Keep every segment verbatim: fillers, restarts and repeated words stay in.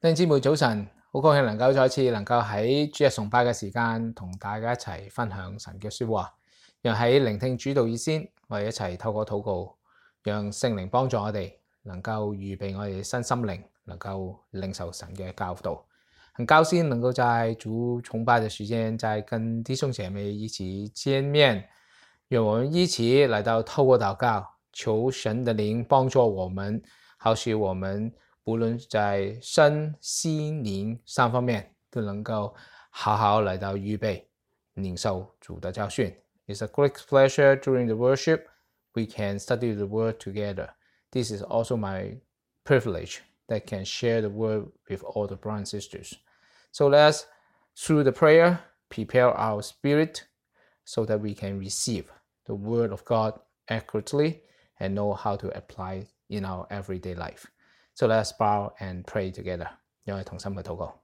弟兄姊妹早晨，好高興能夠再次能夠喺主日崇拜嘅時間同大家一齊分享神嘅說話，讓喺聆聽主道以先，我哋一齊透過禱告，讓聖靈幫助我哋能夠預備我哋身心靈，能夠領受神嘅教導。很高興能夠在主崇拜的時間，再跟弟兄姐妹一起見面，讓我們一起來到透過禱告，求神的靈幫助我們，好使我們無論在身心靈三方面都能夠好好來到預備領受主的教訓。It's a great pleasure during the worship we can study the word together. This is also my privilege that can share the word with all the brothers and sisters. So let's, through the prayer, prepare our spirit so that we can receive the word of God accurately and know how to apply it in our everyday life.So let's bow and pray together. 讓我哋同心去禱告。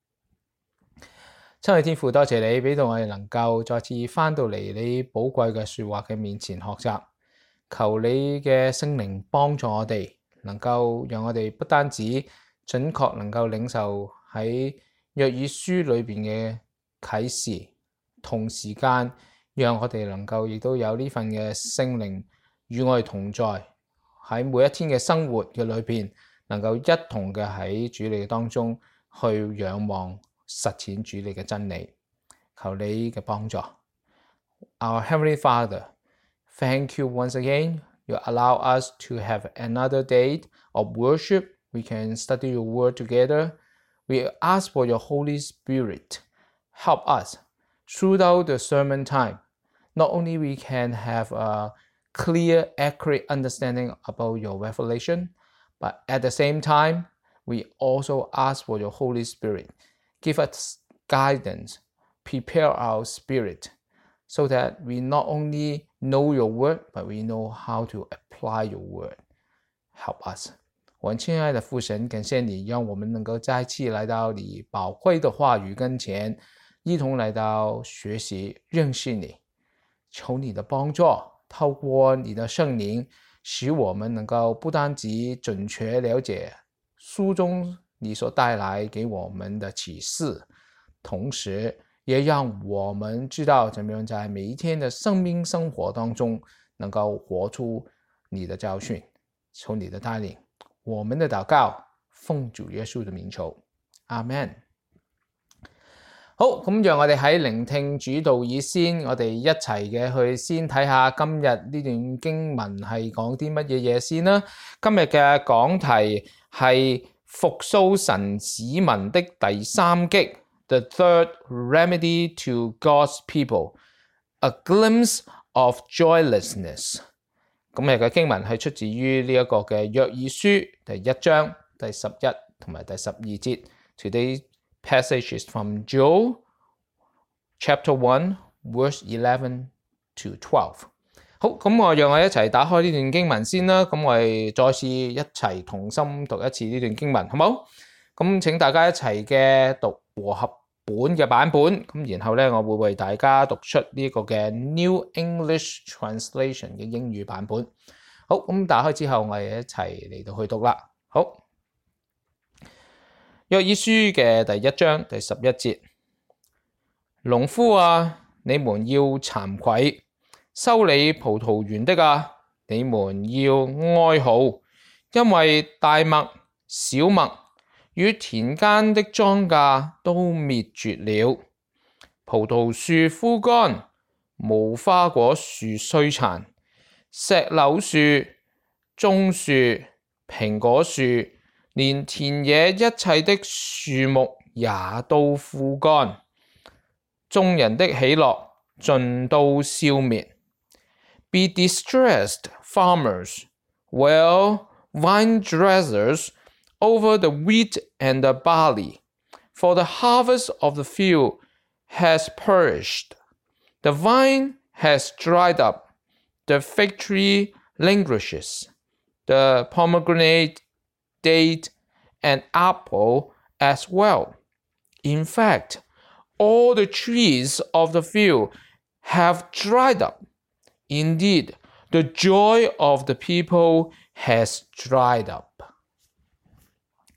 親愛天父，多謝你俾到我哋能夠再次翻到嚟你寶貴嘅說話嘅面前學習。求你嘅聖靈幫助我哋，能夠讓我哋不單止準確能夠領受喺約珥書裏邊嘅啟示，同時間讓我哋能夠亦都有呢份嘅聖靈與我哋同在，喺每一天嘅生活嘅裏邊。能夠一同嘅喺主你嘅當中去仰望實踐主你嘅真理，求你嘅幫助。Our Heavenly Father, thank you once again. You allow us to have another day of worship. We can study your word together. We ask for your Holy Spirit. Help us throughout the sermon time. Not only we can have a clear, accurate understanding about your revelation,But at the same time, we also ask for your Holy Spirit. Give us guidance, prepare our spirit, so that we not only know your word, but we know how to apply your word. Help us. 我們親愛的父神，感謝你，讓我們能夠再次來到你寶貴的話語跟前，一同來到學習認識你。求你的幫助，透過你的聖靈，使我們能夠不單止準確了解書中你所帶來給我們的啟示，同時也讓我們知道怎麼樣在每一天的生命生活當中能夠活出你的教訓，求你的帶領。我們的禱告奉主耶穌的名求，阿們。好，咁讓我哋喺聆聽主道以先，我哋一齊嘅去先睇下今日呢段經文係講啲乜嘢嘢先啦。今日嘅講題係復甦神子民的第三擊 The third remedy to God's people, a glimpse of joylessness。今日嘅經文係出自於呢一個嘅約珥書第一章第十一同埋第十二節。Today passage is from Joel chapter one verse eleven to twelve。 好，咁我讓我一齊打開呢段經文先啦。咁我哋再次一齊同心讀一次呢段經文，好冇？咁請大家一齊嘅讀和合本嘅版本，咁然後咧我會為大家讀出呢個嘅 New English Translation 嘅英語版本。好，咁打開之後我哋一齊嚟到去讀啦。好，約珥書嘅第一章第十一節，農夫啊，你們要慚愧；修理葡萄園的啊，你們要哀號，因為大麥、小麥與田間的莊稼都滅絕了，葡萄樹枯乾，無花果樹衰殘，石榴樹、棕樹、蘋果樹，連田野一切的樹木也都枯乾，眾人的喜樂盡都消滅。Be distressed, farmers, wail, vine dressers, over the wheat and the barley, for the harvest of the field has perished. The vine has dried up, the fig tree languishes, the pomegranate, date, and apple as well. In fact, all the trees of the field have dried up. Indeed, the joy of the people has dried up.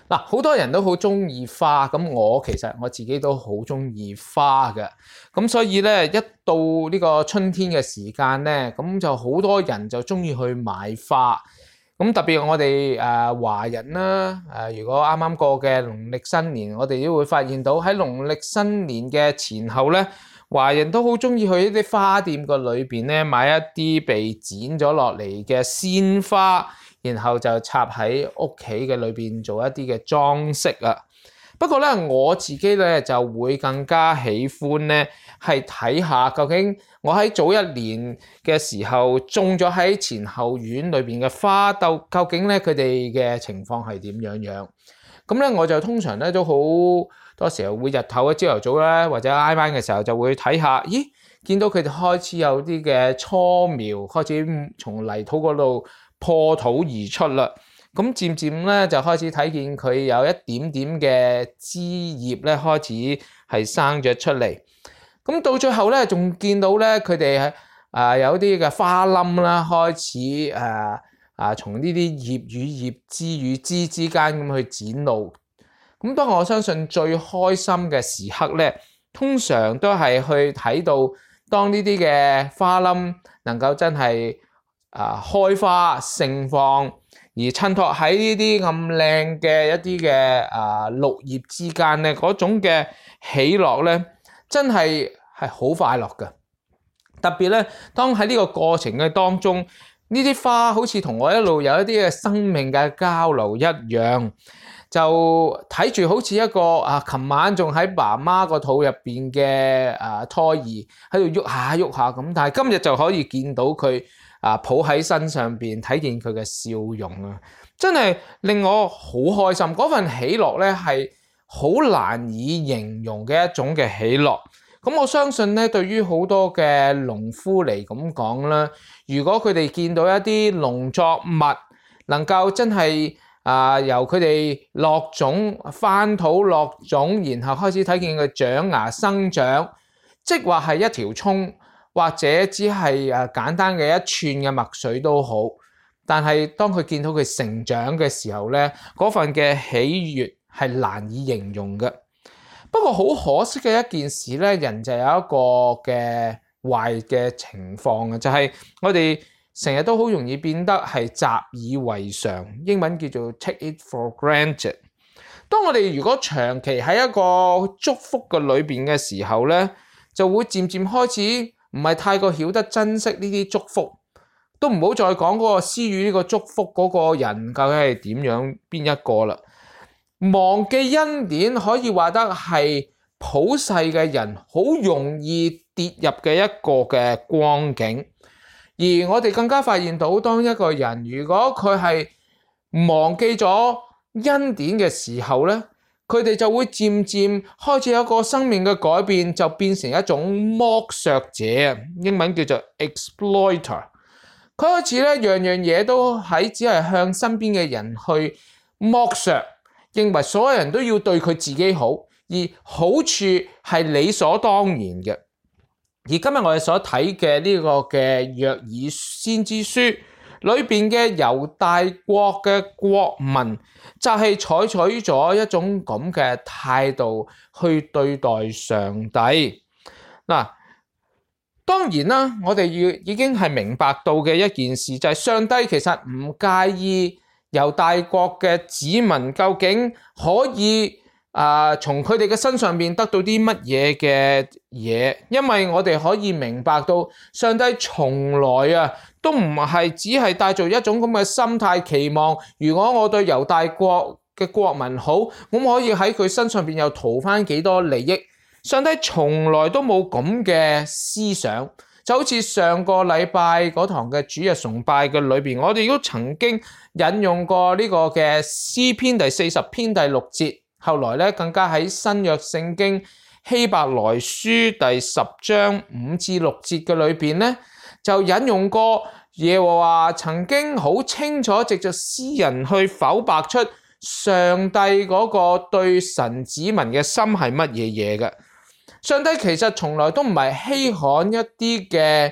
嗱，好多人都好中意花，咁我其實我自己都好中意花嘅，咁所以咧一到呢個春天嘅時間咧，咁就好多人就中意去買花，咁特別我哋誒華人啦，誒如果啱啱過嘅農曆新年，我哋都會發現到喺農曆新年嘅前後咧，華人都好中意去一啲花店個裏邊咧買一啲被剪咗落嚟嘅鮮花。然後就插喺屋企嘅裏邊做一啲嘅裝飾啊。不過咧，我自己咧就會更加喜歡咧，係睇下究竟我喺早一年嘅時候種咗喺前後院裏邊嘅花豆，究竟咧佢哋嘅情況係點樣樣？咁咧我就通常咧都好多時候會日頭嘅朝頭早咧，或者挨晚嘅時候就會睇下，咦，見到佢哋開始有啲嘅初苗開始從泥土嗰度破土而出啦，咁漸漸咧就開始睇見佢有一點點嘅枝葉咧開始係生咗出嚟，咁到最後咧仲見到咧佢哋啊有啲嘅花冧啦開始誒啊從呢啲葉與葉枝與枝之間咁去展露，咁當我相信最開心嘅時刻咧，通常都係去睇到當呢啲嘅花冧能夠真係啊！開花盛放，而襯托喺呢啲咁靚嘅一啲嘅啊綠葉之間咧，嗰種嘅喜樂咧，真係係好快樂嘅。特別咧，當喺呢個過程嘅當中，呢啲花好似同我一路有一啲嘅生命嘅交流一樣，就睇住好似一個啊，琴晚仲喺媽媽個肚入邊嘅啊胎兒喺度喐下喐下咁，但係今日就可以見到佢。啊！抱喺身上邊睇見佢嘅笑容啊，真係令我好開心。嗰份喜樂咧係好難以形容嘅一種嘅喜樂。咁我相信咧，對於好多嘅農夫嚟咁講啦，如果佢哋見到一啲農作物能夠真係啊、呃、由佢哋落種翻土落種，然後開始睇見佢長芽生長，即話係一條蔥。或者只係誒簡單嘅一串嘅麥穗都好，但係當佢見到佢成長嘅時候咧，嗰份嘅喜悅係難以形容嘅。不過好可惜嘅一件事咧，人就有一個嘅壞嘅情況嘅，就係我哋成日都好容易變得係習以為常，英文叫做 take it for granted。當我哋如果長期喺一個祝福嘅裏邊嘅時候咧，就會漸漸開始唔係太過曉得珍惜呢啲祝福，都唔好再講嗰個施予呢個祝福嗰個人究竟係點樣邊一個啦。忘記恩典可以話得係普世嘅人好容易跌入嘅一個嘅光景，而我哋更加發現到，當一個人如果佢係忘記咗恩典嘅時候咧，佢哋就會漸漸開始有一個生命嘅改變，就變成一種剝削者，英文叫做 exploiter。佢開始咧樣樣嘢都喺只係向身邊嘅人去剝削，認為所有人都要對佢自己好，而好處係理所當然嘅。而今日我哋所睇嘅呢個嘅約珥先知書裏邊嘅猶大國嘅國民，就係採取咗一種咁嘅態度去對待上帝。嗱，當然啦，我哋要已經係明白到嘅一件事，就係上帝其實唔介意猶大國嘅子民究竟可以啊、呃，從佢哋嘅身上面得到啲乜嘢嘅嘢，因為我哋可以明白到上帝從來啊都唔係只係帶著一種咁嘅心態，期望如果我對猶大國嘅國民好，咁可以喺佢身上邊又討翻幾多利益。上帝從來都冇咁嘅思想，就好似上個禮拜嗰堂嘅主日崇拜嘅裏邊，我哋都曾經引用過呢個嘅詩篇第四十篇第六節，後來咧更加喺新約聖經希伯來書第十章五至六節嘅裏邊咧，就引用過耶和華曾經好清楚藉着詩人去剖白出上帝嗰個對神子民嘅心係乜嘢嘢嘅。上帝其實從來都唔係稀罕一啲嘅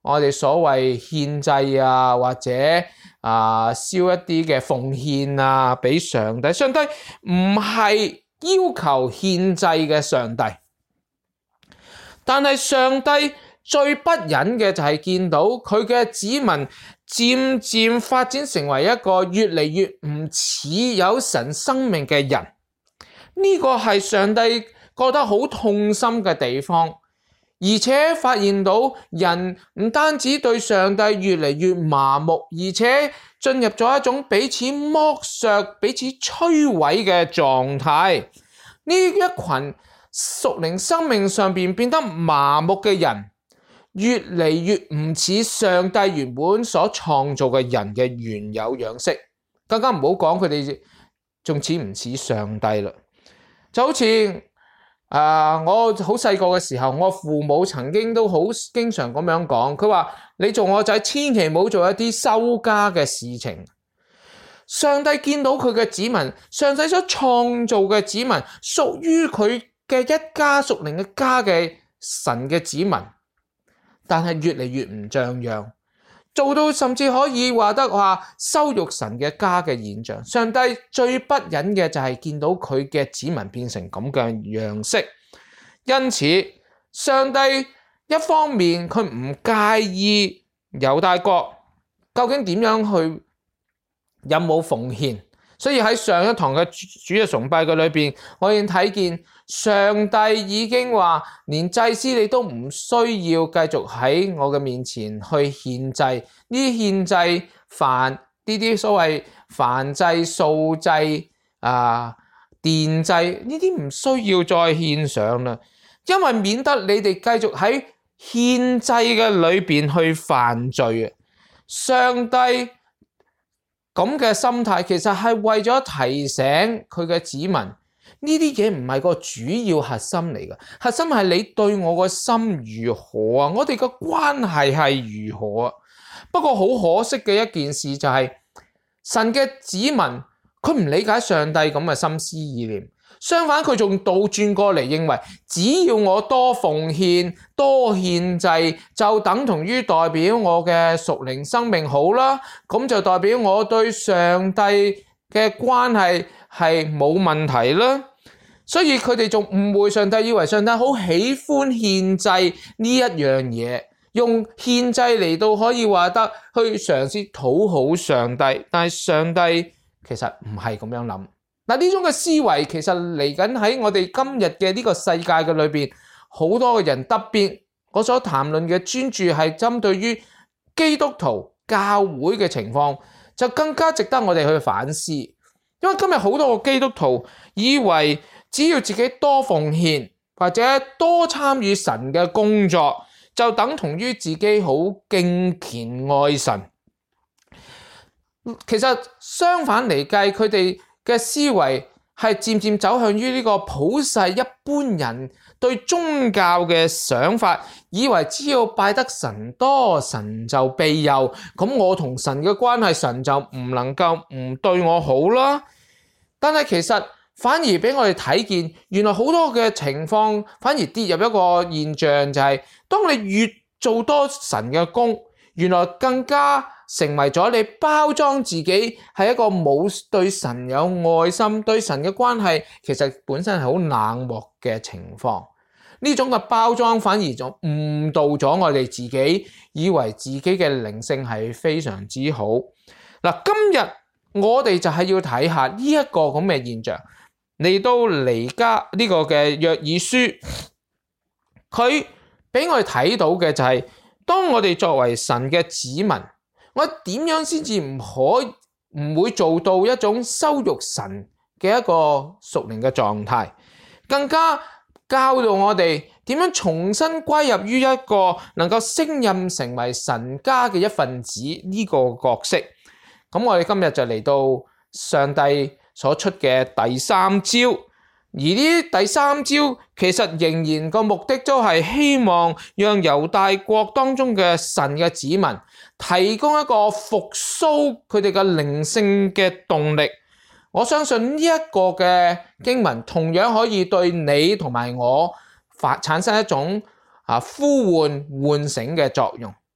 我哋所謂獻祭啊，或者啊燒一啲嘅奉獻啊，俾上帝。上帝唔係要求獻祭嘅上帝，但係上帝最不忍嘅就係見到佢嘅子民漸漸發展成為一個越嚟越唔似有神生命嘅人。呢個係上帝覺得好痛心嘅地方，而且發現到人唔單止對上帝越嚟越麻木，而且進入咗一種彼此剝削、彼此摧毀嘅狀態。呢一群屬靈生命上邊變得麻木嘅人，越嚟越唔似上帝原本所創造嘅人嘅原有樣式，更加唔好講佢哋仲似唔似上帝啦。就好似誒、呃，我好細個嘅時候，我父母曾經都好經常咁樣講，佢話你做我仔，千祈唔好做一啲收家嘅事情。上帝見到佢嘅子民，上帝所創造嘅子民，屬於佢嘅一家屬靈嘅家嘅神嘅子民，但係越嚟越唔像樣，做到甚至可以話得話羞辱神嘅家嘅現象。上帝最不忍嘅就係見到佢嘅子民變成咁嘅樣式，因此上帝一方面佢唔介意猶大國究竟點樣去有冇奉獻，所以喺上一堂嘅主日崇拜嘅裏邊，我已經睇見上帝已經話，連祭司你都唔需要繼續喺我嘅面前去獻祭，呢啲獻祭燔呢啲所謂燔祭、素祭啊、奠祭呢啲唔需要再獻上啦，因為免得你哋繼續喺獻祭嘅裏邊去犯罪啊！上帝咁嘅心態其實係為咗提醒佢嘅子民，呢啲嘢唔係個主要核心嚟嘅，核心係你對我個心如何啊？我哋個關係係如何啊？不過好可惜嘅一件事就係、是、神嘅子民佢唔理解上帝咁嘅心思意念，相反佢仲倒轉過嚟認為，只要我多奉獻多獻祭，就等同於代表我嘅屬靈生命好啦，咁就代表我對上帝嘅關係係冇問題啦。所以佢哋仲誤會上帝，以為上帝好喜歡獻祭呢一樣嘢，用獻祭嚟到可以話得去嘗試討好上帝，但係上帝其實唔係咁樣諗。嗱，呢種嘅思維其實嚟緊喺我哋今日嘅呢個世界嘅裏邊，好多嘅人，特別我所談論嘅專注係針對於基督徒教會嘅情況，就更加值得我哋去反思。因為今日好多個基督徒以為只要自己多奉獻或者多參與神嘅工作，就等同於自己好敬虔愛神。其實相反嚟計，佢哋嘅思維係漸漸走向於呢個普世一般人對宗教嘅想法，以為只要拜得神多，神就庇佑，咁我同神嘅關係，神就唔能夠唔對我好啦。但係其實反而俾我哋睇見，原來好多嘅情況反而跌入一個現象，就係、是、當你越做多神嘅工，原來更加成為咗你包裝自己係一個冇對神有愛心，對神嘅關係其實本身係好冷漠嘅情況。呢種嘅包裝反而就誤導咗我哋自己，以為自己嘅靈性係非常之好。嗱，今日我哋就係要睇下呢一個咁嘅現象。嚟到彌迦呢個嘅約珥書，佢俾我哋睇到嘅就係、是，當我哋作為神嘅子民，我點樣先至唔可唔會做到一種羞辱神嘅一個屬靈嘅狀態，更加教導我哋點樣重新歸入於一個能夠升任成為神家嘅一份子呢個角色。咁我哋今日就嚟到上帝所出嘅第三招，而呢第三招其實仍然個目的都係希望讓猶大國當中嘅神嘅子民提供一個復甦佢哋嘅靈性嘅動力。我相信呢一個嘅經文同樣可以對你同埋我發產生一種啊呼喚喚醒嘅作用。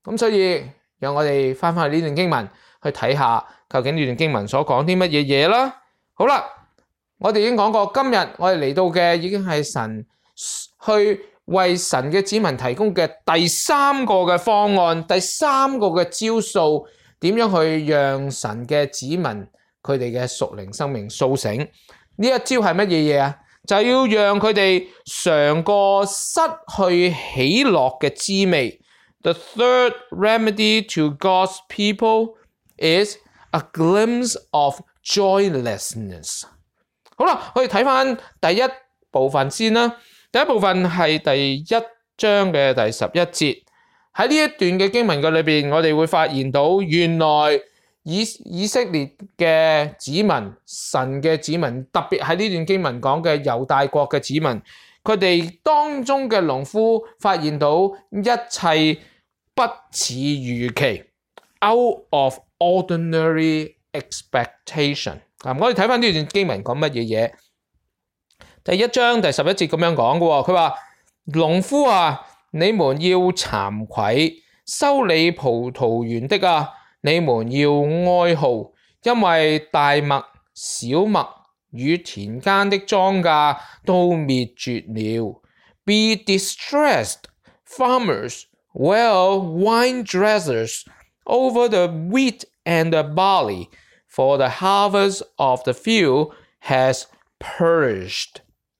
咁所以讓我哋翻返去呢段經文去睇下，究竟呢段經文所講啲乜嘢嘢啦。好啦，我哋已經講過，今日我哋嚟到嘅已經係神去為神嘅子民提供嘅第三個嘅方案，第三個嘅招數，點樣去讓神嘅子民佢哋嘅屬靈生命甦醒？呢一招係乜嘢嘢啊？就係要讓佢哋嘗過失去喜樂嘅滋味。The third remedy to God's people is a glimpse of joylessness。好啦，我哋睇翻第一部分先啦。第一部分係第一章嘅第十一節。喺呢一段嘅經文嘅裏邊，我哋會發現到原來以以色列嘅子民、神嘅子民，特別喺呢段經文講嘅猶大國嘅子民，佢哋當中嘅農夫發現到一切不似預期 ，out of ordinary expectation。啊，我哋睇翻呢段經文講乜嘢嘢？第一章第十一節咁樣講嘅喎，佢話農夫啊，你們要慚愧，修理葡萄園的啊，你們要哀號，因為大麥、小麥與田間的莊稼都滅絕了。Be distressed, farmers, wail, wine dressers, over the wheat and the barley, for the harvest of the field has perished。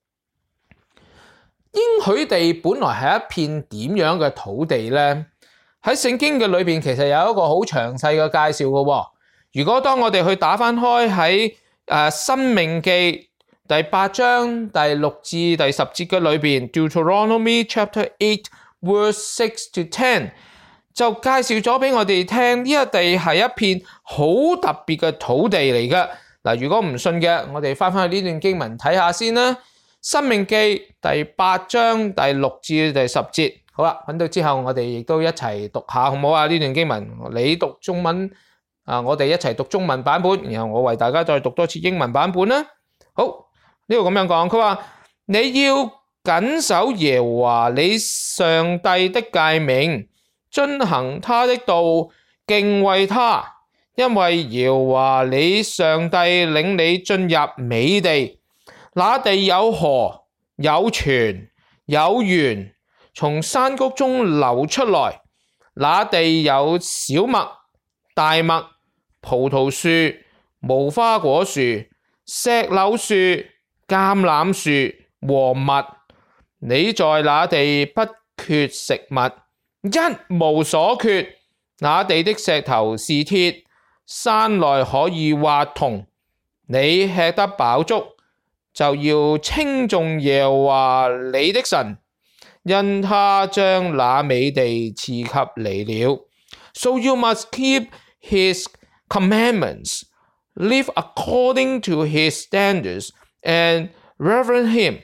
應許地本來係一片點樣嘅土地呢？喺聖經嘅裏邊其實有一個好詳細嘅介紹嘅喎。如果當我哋去打翻開喺誒申命記第八章第六至第十節嘅裏邊 Deuteronomy chapter eight verse six to ten 就介紹咗俾我哋聽，呢一地係一片好特別嘅土地嚟嘅。嗱，如果唔信嘅，我哋翻翻去呢段經文睇下先啦。申命記第八章第六至第十節，好啦，揾到之後我哋亦都一齊讀下，好唔好啊？呢段經文你讀中文啊，我哋一齊讀中文版本，然後我為大家再讀多次英文版本啦。好，呢度咁樣講，佢話你要謹守耶和華你上帝的誡命，遵行他的道，敬畏他，因為耶和華你上帝領你進入美地。那地有河，有泉，有源，從山谷中流出來。那地有小麥、大麥、葡萄樹、無花果樹、石榴樹、橄欖樹和蜜。你在那地不缺食物，一無所缺。那地的石頭是鐵，山內可以挖銅。你吃得飽足，就要稱頌耶和華你的神，因他將那美地賜給你了。So you must keep his commandments, live according to his standards, and reverence him.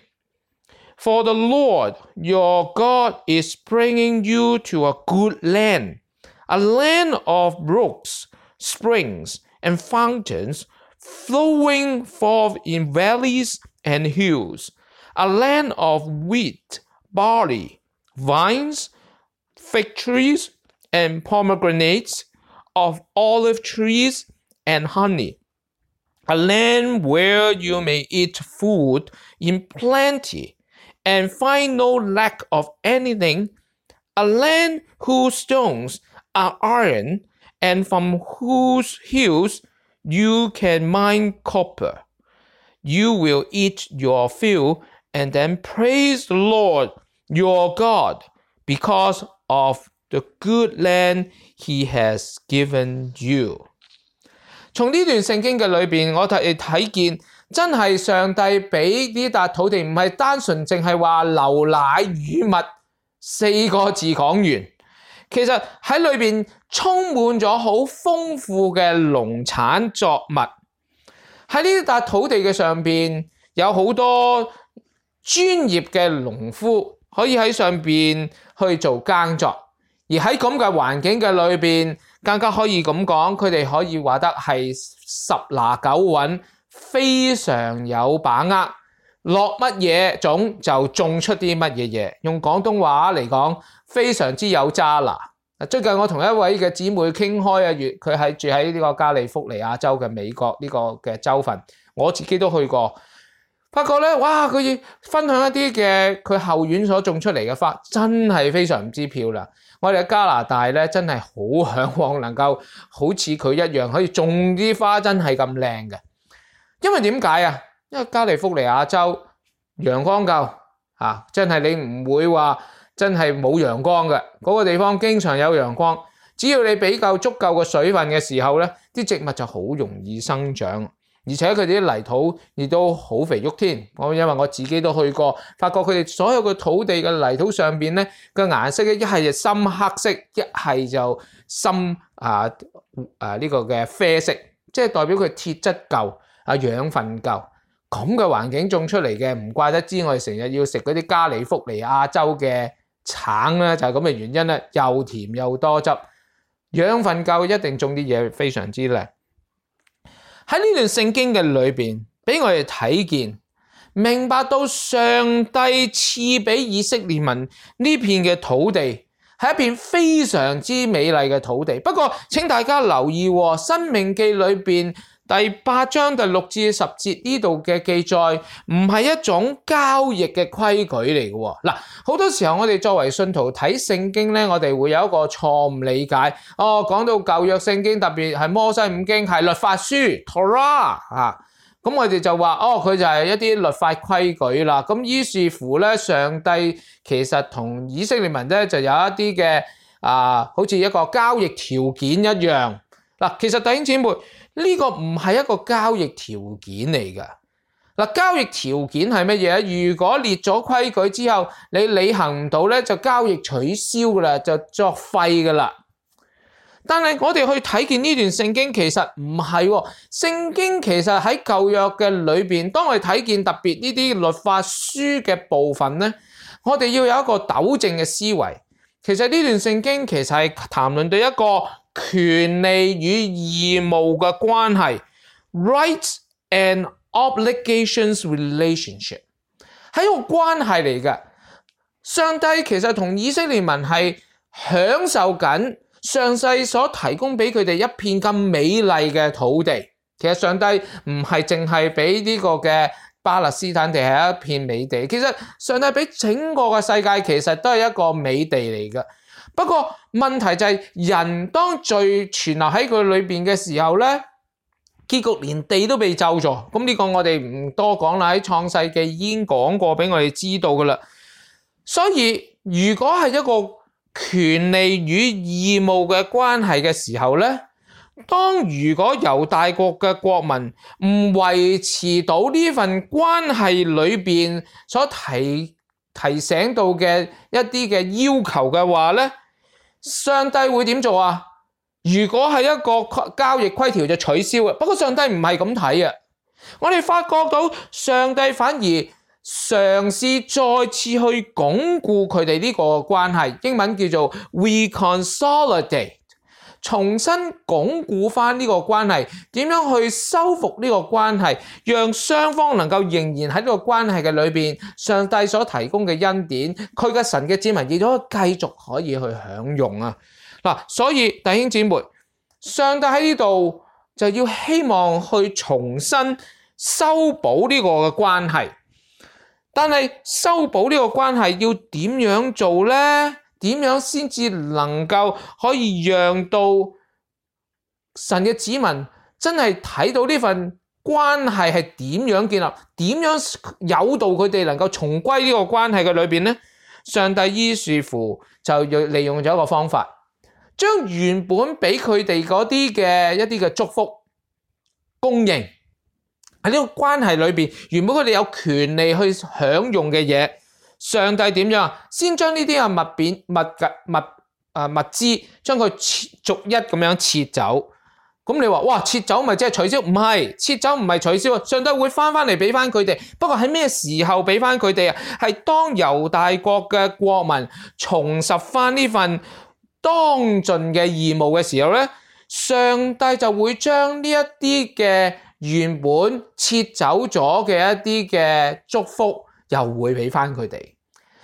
For the Lord your God is bringing you to a good land, a land of brooks, springs, and fountains, flowing forth in valleys and hills, a land of wheat, barley, vines, fig trees, and pomegranates, of olive trees and honey, a land where you may eat food in plenty and find no lack of anything, a land whose stones are iron and from whose hills you can mine copper. You will eat your fill and then praise the Lord your God because of the good land he has given you. 從呢段聖經嘅裏邊，我哋睇見真係上帝俾呢笪土地唔係單純淨係話流奶與蜜四個字講完，其實喺裏邊充滿咗好豐富嘅農產作物。喺呢笪土地嘅上邊有好多專業嘅農夫可以喺上邊去做耕作，而喺咁嘅環境嘅裏邊，更加可以咁講，佢哋可以話得係十拿九穩，非常有把握，落乜嘢種就種出啲乜嘢嘢。用廣東話嚟講，非常之有揸拿。 最近我同一位嘅姊妹傾開啊，佢係住喺呢個加利福尼亞州嘅美國呢個嘅州份，我自己都去過。發覺咧，哇！佢要分享一啲嘅佢後院所種出嚟嘅花，真係非常之漂亮。我哋喺加拿大咧，真係好向往能夠好似佢一樣，可以種啲花真係咁靚嘅。因為點解啊？因為加利福尼亞州陽光夠啊，真係你唔會話真係冇陽光嘅，嗰個地方經常有陽光。只要你俾夠足夠嘅水分嘅時候咧，啲植物就好容易生長。而且佢哋啲泥土亦都好肥沃添，我因為我自己都去過，發覺佢哋所有嘅土地嘅泥土上邊咧嘅顏色咧，一係就深黑色，一係就深啊啊呢個嘅啡色，即係代表佢鐵質夠，啊養分夠，咁嘅環境種出嚟嘅，唔怪得知我哋成日要食嗰啲加利福尼亞州嘅橙啦，就係咁嘅原因啦，又甜又多汁，養分夠，一定種啲嘢非常之靚。喺呢段聖經嘅裏邊，俾我哋睇見，明白到上帝賜俾以色列民呢片嘅土地係一片非常之美麗嘅土地。不過，請大家留意喎，《申命記》裏邊第八章第六至十節呢度嘅記載，唔係一種交易嘅規矩嚟嘅喎。嗱，好多時候我哋作為信徒睇聖經咧，我哋會有一個錯誤理解。哦，講到舊約聖經，特別係摩西五經係律法書 Torah 啊，咁我哋就話哦，佢就係一啲律法規矩啦。咁於是乎咧，上帝其實同以色列民咧就有一啲嘅啊，好似一個交易條件一樣。嗱，其實弟兄姊妹，呢個唔係一個交易條件嚟㗎。嗱，交易條件係乜嘢？如果列咗規矩之後，你履行唔到咧，就交易取消㗎啦，就作廢㗎啦。但係我哋去睇見呢段聖經，其實唔係喎。聖經其實喺舊約嘅裏邊，當我哋睇見特別呢啲律法書嘅部分咧，我哋要有一個糾正嘅思維。其實呢段聖經其實係談論到一個權利與義務嘅關係 ，rights and obligations relationship 係一個關係嚟嘅。上帝其實同以色列民係享受緊上帝所提供俾佢哋一片咁美麗嘅土地。其實上帝唔係淨係俾呢個嘅巴勒斯坦地係一片美地，其實上帝俾整個嘅世界其實都係一個美地嚟嘅。不過問題就係人當罪存留喺佢裏邊嘅時候咧，結局連地都被咒咗。咁呢個我哋唔多講啦，喺創世記已經講過俾我哋知道噶啦。所以如果係一個權利與義務嘅關係嘅時候咧，當如果猶大國嘅國民唔維持到呢份關係裏邊所提提醒到嘅一啲嘅要求嘅話咧，上帝會點做啊？如果係一個交易規條就取消啊。不過上帝唔係咁睇啊。我哋發覺到上帝反而嘗試再次去鞏固佢哋呢個關係，英文叫做 reconsolidate， 重新鞏固翻呢個關係，點樣去修復呢個關係，讓雙方能夠仍然喺呢個關係嘅裏邊，上帝所提供嘅恩典，佢嘅神嘅子民亦都繼續可以去享用啊！嗱，所以弟兄姊妹，上帝喺呢度就要希望去重新修補呢個嘅關係，但係修補呢個關係要點樣做呢？點樣先至能夠可以讓到神嘅子民真係睇到呢份關係係點樣建立，點樣誘導佢哋能夠重歸呢個關係嘅裏邊呢？上帝於是乎就利用咗一個方法，將原本俾佢哋嗰啲嘅一啲嘅祝福供應喺呢個關係裏邊，原本佢哋有權利去享用嘅嘢。上帝點樣？先將呢啲嘅物品、物嘅物啊物資，將佢逐一咁樣撤走。咁你話哇，撤走咪即係取消？唔係，撤走唔係取消。上帝會翻翻嚟俾翻佢哋。不過喺咩時候俾翻佢哋啊？係當猶大國嘅國民重拾翻呢份當盡嘅義務嘅時候咧，上帝就會將呢一啲嘅原本撤走咗嘅一啲嘅祝福，又會俾翻佢哋。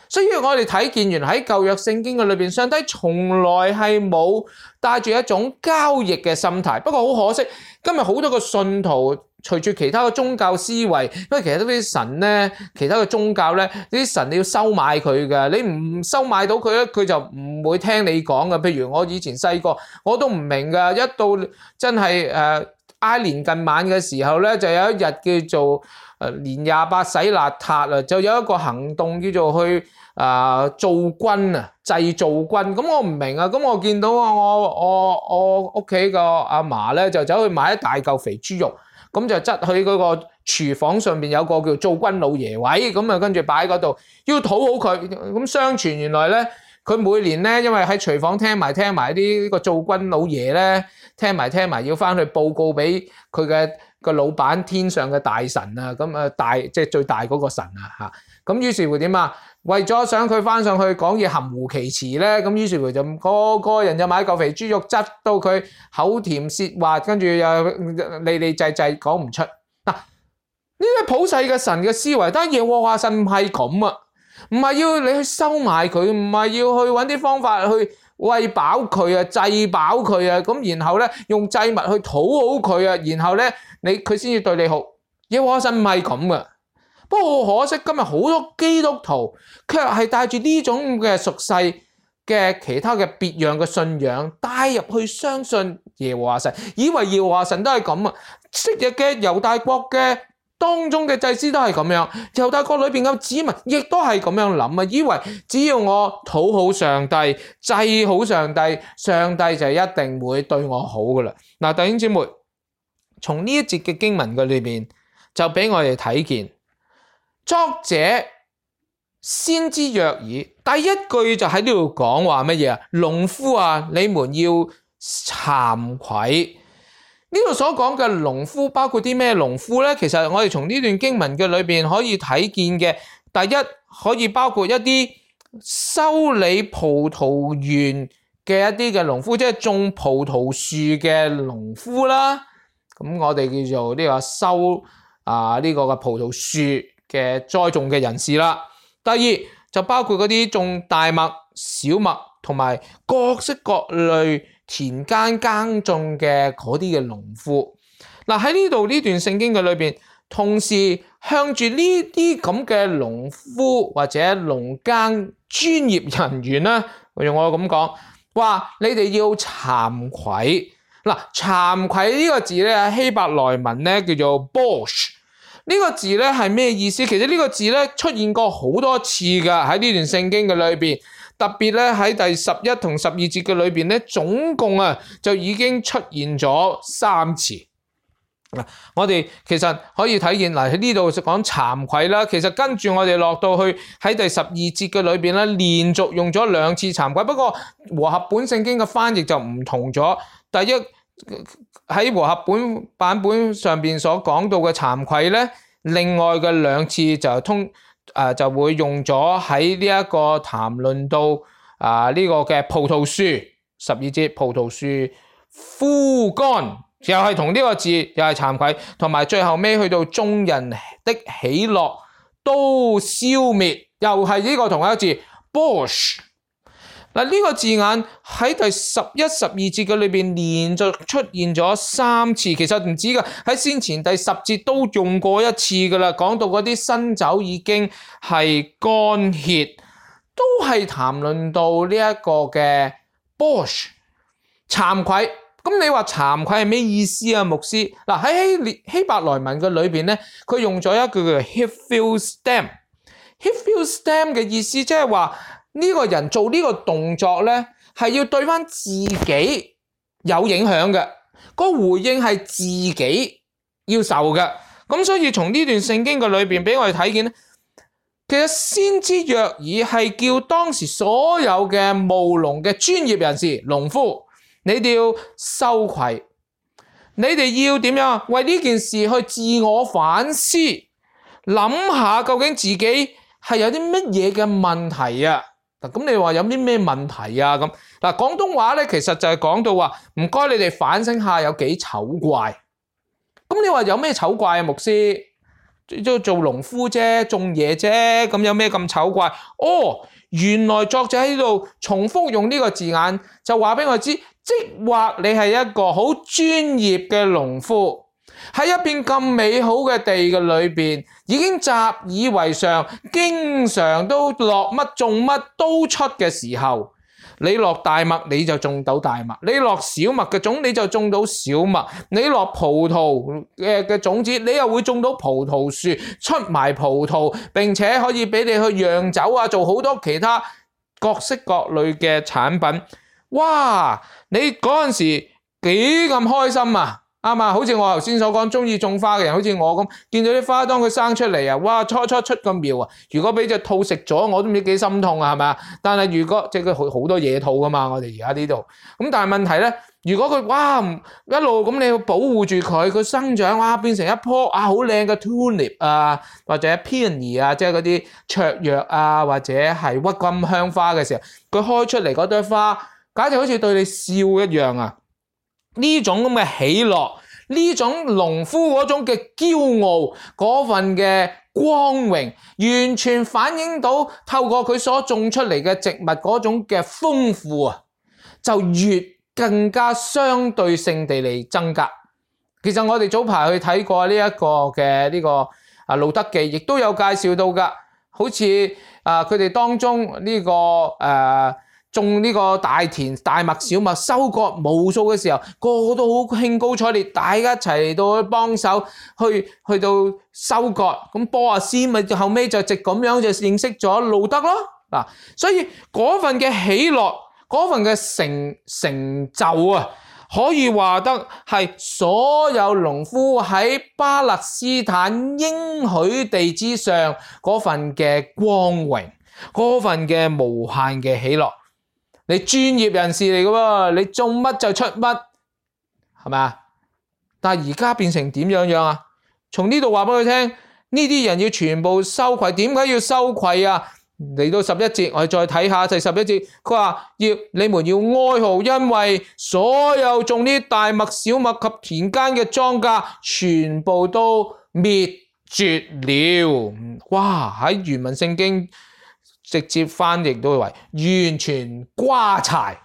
所以我哋睇見原來喺舊約聖經嘅裏邊，上帝從來係冇帶住一種交易嘅心態。不過好可惜，今日好多個信徒隨住其他嘅宗教思維，因為其實啲神咧，其他嘅宗教咧，啲神你要收買佢嘅，你唔收買到佢咧，佢就唔會聽你講嘅。譬如我以前細個，我都唔明㗎，一到真係誒挨年近晚嘅時候咧，就有一日叫做誒年廿八洗邋遢啊，就有一個行動叫做去。啊，做軍啊，祭做軍，咁我唔明啊，咁我見到啊，我我我屋企個阿嫲咧就走去買一大嚿肥豬肉，咁就執去嗰個廚房上邊有個叫做軍老爺位，咁啊跟住擺喺嗰度，要討好佢，咁相傳原來咧，佢每年咧，因為喺廚房聽埋聽埋啲呢個做軍老爺咧，聽埋聽埋要翻去報告俾佢嘅個老闆天上嘅大神啊，咁啊大即係最大嗰個神啊嚇，咁於是會點啊？為咗想佢翻上去講嘢含糊其辭咧，咁於是乎就個個人就買嚿肥豬肉，執到佢口甜舌滑，跟住又利利滯滯講唔出。嗱，呢啲普世嘅神嘅思維，但係耶和華神唔係咁啊，唔係要你去收買佢，唔係要去揾啲方法去餵飽佢啊，祭飽佢啊，咁然後咧用祭物去討好佢啊，然後咧你佢先至對你好。耶和華神唔係咁噶。不過可惜今日好多基督徒卻係帶住呢種嘅俗世嘅其他嘅別樣嘅信仰帶入去相信耶和華神，以為耶和華神都係咁啊！昔日嘅猶大國嘅當中嘅祭司都係咁樣，猶大國裏邊嘅子民亦都係咁樣諗啊！以為只要我討好上帝、祭好上帝，上帝就一定會對我好噶啦。嗱，弟兄姊妹，從呢一節嘅經文嘅裏邊就俾我哋睇見。作者先知約珥第一句就喺呢度講話乜嘢啊？農夫啊，你們要慚愧。呢度所講嘅農夫包括啲咩農夫咧？其實我哋從呢段經文嘅裏邊可以睇見嘅，第一可以包括一啲修理葡萄園嘅一啲嘅農夫，即係種葡萄樹嘅農夫啦。咁我哋叫做呢個修啊呢個嘅葡萄樹嘅栽種嘅人士啦。第二就包括嗰啲種大麥、小麥同埋各式各類田間耕種嘅嗰啲嘅農夫。嗱，喺呢度呢段聖經嘅裏邊，同時向住呢啲咁嘅農夫或者農耕專業人員啦，用我咁講，話你哋要慚愧。嗱，慚愧呢個字咧，希伯來文咧叫做 bosh。呢個字咧係咩意思？其實呢個字咧出現過好多次噶，喺呢段聖經嘅裏邊，特別咧喺第十一同十二節嘅裏邊咧，總共啊就已經出現咗三次。嗱，我哋其實可以睇見嗱喺呢度講慚愧啦，其實跟住我哋落到去喺第十二節嘅裏邊咧，連續用咗兩次慚愧。不過和合本聖經嘅翻譯就唔同咗。第一喺和合本版本上邊所講到嘅慚愧咧，另外嘅兩次就通誒、呃、就會用咗喺呢一個談論到啊呢、這個嘅葡萄樹十二節葡萄樹枯乾，又係同呢個字又係慚愧，同埋最後尾去到眾人的喜樂都消滅，又係呢個同一個字 bosh。嗱，呢個字眼喺第十一、十二節嘅裏邊連續出現咗三次，其實唔止噶，喺先前第十節都用過一次噶啦，講到嗰啲新酒已經係乾竭，都係談論到呢一個嘅 bosh 慚愧。咁你話慚愧係咩意思啊？牧師，嗱喺希希伯來文嘅裏邊咧，佢用咗一句叫做 Hiphil-Stem。Hiphil-Stem 嘅意思即係話，呢個人做呢個動作咧，係要對翻自己有影響嘅，個回應係自己要受嘅。咁所以從呢段聖經嘅裏邊俾我哋睇見咧，其實先知約珥係叫當時所有嘅務農嘅專業人士、農夫，你哋要羞愧，你哋要點樣為呢件事去自我反思，諗下究竟自己係有啲乜嘢嘅問題啊？嗱，咁你話有啲咩問題啊？咁嗱，廣東話咧，其實就係講到話，唔該你哋反省下有幾醜怪。咁你話有咩醜怪啊？牧師， 做做農夫啫，種嘢啫，咁有咩咁醜怪？哦，原來作者喺度重複用呢個字眼，就話俾我知，即或你係一個好專業嘅農夫，喺一片咁美好嘅地嘅裏邊，已經習以為常，經常都落乜種乜都出嘅時候，你落大麥你就種到大麥，你落小麥嘅種你就種到小麥，你落葡萄嘅嘅種子你又會種到葡萄樹，出埋葡萄，並且可以俾你去釀酒啊，做好多其他各式各類嘅產品。哇！你嗰陣時幾咁開心啊！啱啊，好似我頭先所講，中意種花嘅人，好似我咁，見到啲花當佢生出嚟啊，哇，初初出個苗啊，如果俾隻兔食咗，我都唔知幾心痛啊，係咪啊？但係如果即係佢好好多野兔噶嘛，我哋而家呢度，咁但係問題咧，如果佢哇一路咁你要保護住佢，佢生長哇變成一棵啊好靚嘅 tulip 啊，或者 peony 啊，即係嗰啲雀藥啊，或者係鬱金香花嘅時候，佢開出嚟嗰朵花，簡直好似對你笑一樣啊！呢種咁嘅喜樂，呢種農夫嗰種嘅驕傲，嗰份嘅光榮，完全反映到透過佢所種出嚟嘅植物嗰種嘅豐富啊，就越更加相對性地嚟增加。其實我哋早排去睇過呢一個嘅呢個啊路德記，亦都有介紹到噶，好似啊佢哋當中呢個誒。種呢個大田大麥小麥收割無數嘅時候，個個都好興高采烈，大家一齊到去幫手去去到收割。咁波阿斯咪後尾就直咁樣就認識咗路德咯。嗱，所以嗰份嘅喜樂，嗰份嘅成成就啊，可以話得係所有農夫喺巴勒斯坦應許地之上嗰份嘅光榮，嗰份嘅無限嘅喜樂。你專業人士嚟嘅喎，你種乜就出乜，係咪啊？但係而家變成點樣樣啊？從呢度話俾佢聽，呢啲人要全部羞愧，點解要羞愧啊？嚟到十一節，我哋再睇下第十一節，佢話要你們要哀號，因為所有種啲大麥、小麥及田間嘅莊稼，全部都滅絕了。哇！喺原文聖經直接翻譯都為完全瓜柴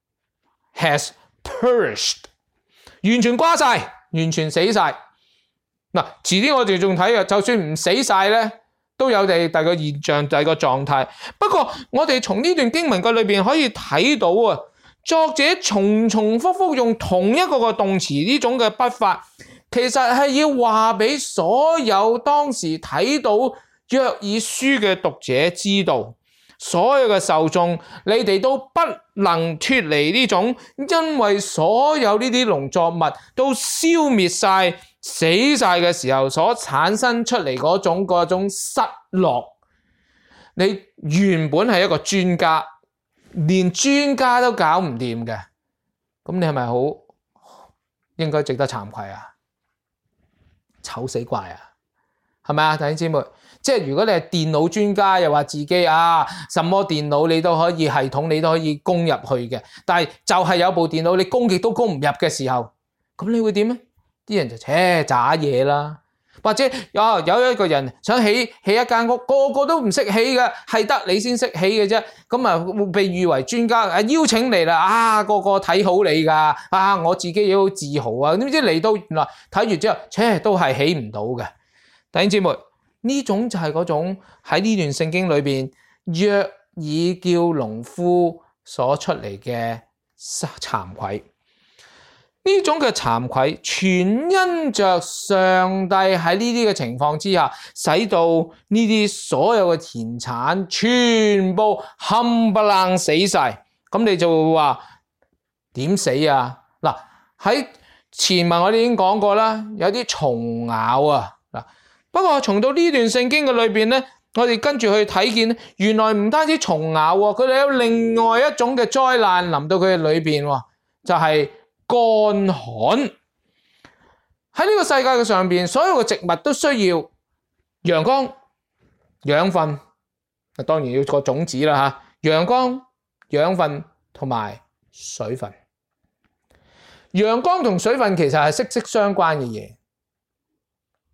，has perished， 完全瓜晒，完全死晒。嗱，遲啲我哋仲睇啊，就算唔死晒咧，都有第第二個現象，第二個狀態。不過我哋從呢段經文嘅裏邊可以睇到啊，作者重重複複用同一個個動詞呢種嘅筆法，其實係要話俾所有當時睇到約珥書嘅讀者知道，所有嘅受眾，你哋都不能脫離呢種，因為所有呢啲農作物都消滅晒、死晒嘅時候所產生出嚟嗰種嗰種失落。你原本係一個專家，連專家都搞唔掂嘅，咁你係咪好應該值得慚愧啊？醜死怪啊！係咪啊，弟兄姊妹？即係如果你係電腦專家，又話自己啊，什麼電腦你都可以系統，你都可以攻入去嘅。但係就係有部電腦你攻極都攻唔入嘅時候，咁你會點咧？啲人就切渣嘢啦。或者有有一個人想起起一間屋，個個都唔識起嘅，係得你先識起嘅啫。咁啊會被譽為專家，啊邀請嚟啦，啊個個睇好你噶，啊我自己也好自豪啊。點知嚟到原來睇完之後，切都係起唔到嘅。弟兄姊妹，呢種就係嗰種喺呢段聖經裏邊約珥叫農夫所出嚟嘅慚愧。呢種嘅慚愧，全因着上帝喺呢啲嘅情況之下，使到呢啲所有嘅田產全部冚唪唥死晒。咁你就會話點死啊？嗱，喺前文我哋已經講過啦，有啲蟲咬啊。嗱，不過從到呢段聖經嘅裏邊咧，我哋跟住去睇見，原來唔單止蟲咬喎，佢哋有另外一種嘅災難臨到佢嘅裏邊喎，就係、是。乾旱。喺呢個世界嘅上邊，所有嘅植物都需要陽光、養分，當然要個種子啦吓，陽光、養分同埋水分。陽光同水分其實係息息相關嘅嘢。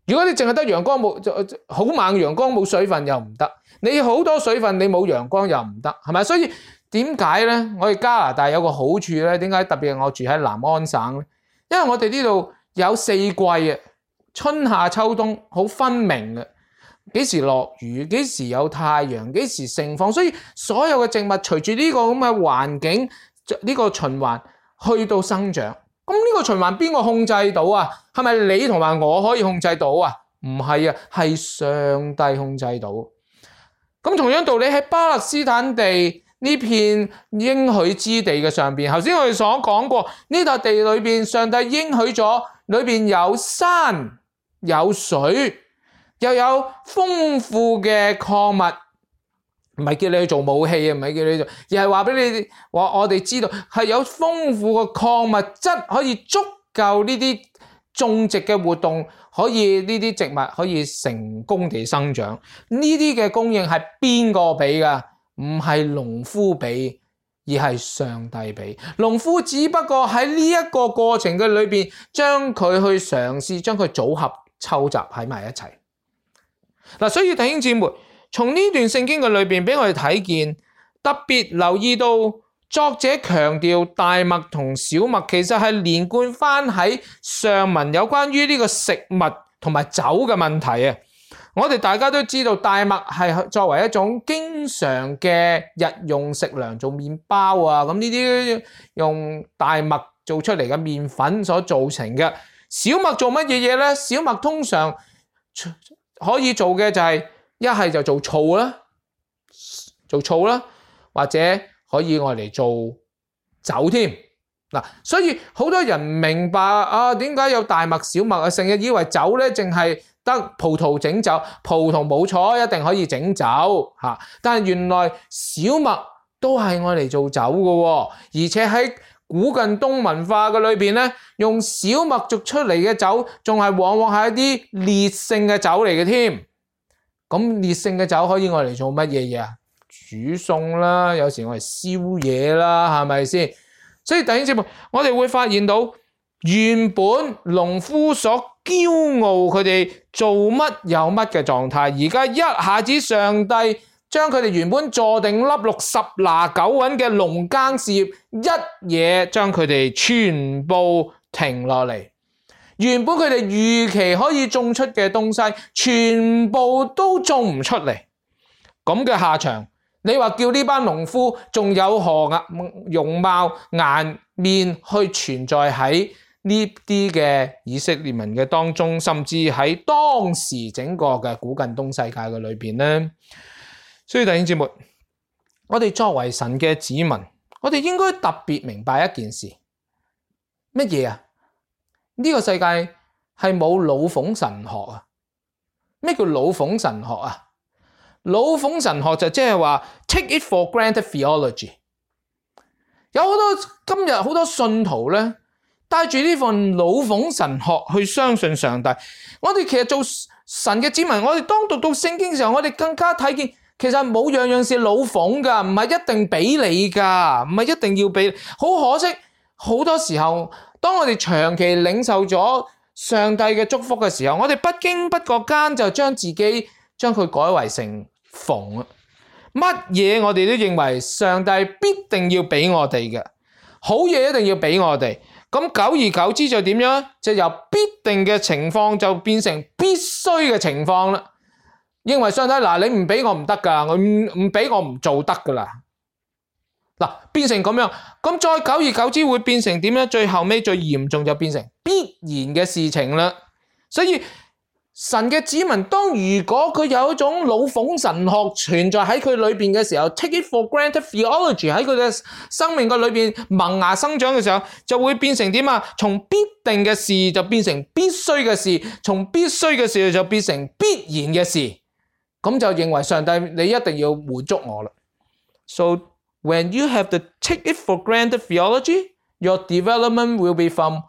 如果你淨係得陽光冇，好猛陽光冇水分又唔得，你好多水分你冇陽光又唔得，係咪？所以點解咧？我哋加拿大有個好處咧，點解特別係我住喺南安省咧？因為我哋呢度有四季啊，春夏秋冬好分明嘅，幾時落雨，幾時有太陽，幾時盛放，所以所有嘅植物隨住呢個咁嘅環境呢個循環去到生長。咁呢個循環邊個控制到啊？係咪你同埋我可以控制到啊？唔係啊，係上帝控制到。咁同樣道理喺巴勒斯坦地呢片應許之地嘅上邊，頭先我哋所講過呢笪地裏邊，上帝應許咗裏邊有山有水，又有豐富嘅礦物。唔係叫你去做武器啊，唔係叫你做，而係話俾你話我哋知道係有豐富嘅礦物質可以足夠呢啲種植嘅活動，可以呢啲植物可以成功地生長。呢啲嘅供應係邊個俾㗎？唔係農夫俾，而係上帝俾。農夫只不過喺呢一個過程嘅裏邊，將佢去嘗試將佢組合湊集喺埋一齊。嗱，所以弟兄姊妹，從呢段聖經嘅裏邊俾我哋睇見，特別留意到作者強調大麥同小麥其實係連貫翻喺上文有關於呢個食物同埋酒嘅問題啊！我哋大家都知道大麥係作為一種經常嘅日用食糧，做麵包啊，咁呢啲用大麥做出嚟嘅麵粉所造成嘅。小麥做乜嘢嘢咧？小麥通常可以做嘅就係、是一係就做醋啦，做醋啦，或者可以愛嚟做酒添。嗱，所以好多人唔明白啊，點解有大麥小麥啊？成日以為酒咧淨係得葡萄整酒，葡萄冇錯一定可以整酒吓，但係原來小麥都係愛嚟做酒嘅，而且喺古近東文化嘅裏邊咧，用小麥做出嚟嘅酒，仲係往往係一啲烈性嘅酒嚟嘅添。咁烈性嘅酒可以我嚟做乜嘢嘢啊？煮餸啦，有時我嚟燒嘢啦，係咪先？所以弟兄姊妹，我哋會發現到原本農夫所驕傲佢哋做乜有乜嘅狀態，而家一下子上帝將佢哋原本坐定粒六十拿九穩嘅農耕事業，一嘢將佢哋全部停落嚟。原本佢哋預期可以種出嘅東西，全部都種唔出嚟，咁嘅下場，你話叫呢班農夫仲有何容貌顏面去存在喺呢啲嘅以色列民嘅當中，甚至喺當時整個嘅古近東世界嘅裏邊呢？所以弟兄姊妹，我哋作為神嘅子民，我哋應該特別明白一件事，乜嘢啊？呢個世界係冇老鳳神學啊！咩叫老鳳神學啊？老鳳神學就即係話 take it for granted theology。有好多今日好多信徒咧，帶住呢份老鳳神學去相信上帝。我哋其實做神嘅子民，我哋當讀到聖經嘅時候，我哋更加睇見，其實冇樣樣事老鳳噶，唔係一定俾你噶，唔係一定要俾。好可惜，好多時候。當我哋長期領受咗上帝嘅祝福嘅時候，我哋不經不覺間就將自己將佢改為成鳳。乜嘢我哋都認為上帝必定要俾我哋嘅好嘢，一定要俾我哋。咁久而久之就點樣？就由必定嘅情況就變成必須嘅情況啦。認為上帝嗱，你唔俾我唔得噶，我唔唔俾我唔做得噶啦。嗱，變成咁樣，咁再久而久之會變成點樣？最後尾最嚴重就變成必然嘅事情啦。所以神嘅子民，當如果佢有一種老鳳神學存在喺佢裏邊嘅時候 ，take it for granted theology 喺佢嘅生命嘅裏邊萌芽生長嘅時候，就會變成點啊？從必定嘅事就變成必須嘅事，從必須嘅事就變成必然嘅事，咁就認為上帝你一定要滿足我啦。So when you have to take it for granted theology, your development will be from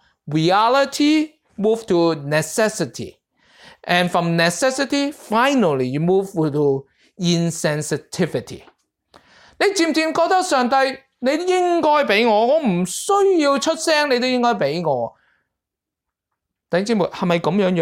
reality move to necessity. And from necessity, finally you move to insensitivity. 你漸漸覺得上帝，你應該俾我，我唔需要出聲，你都應該俾我。弟兄姊妹，係咪咁樣樣咧？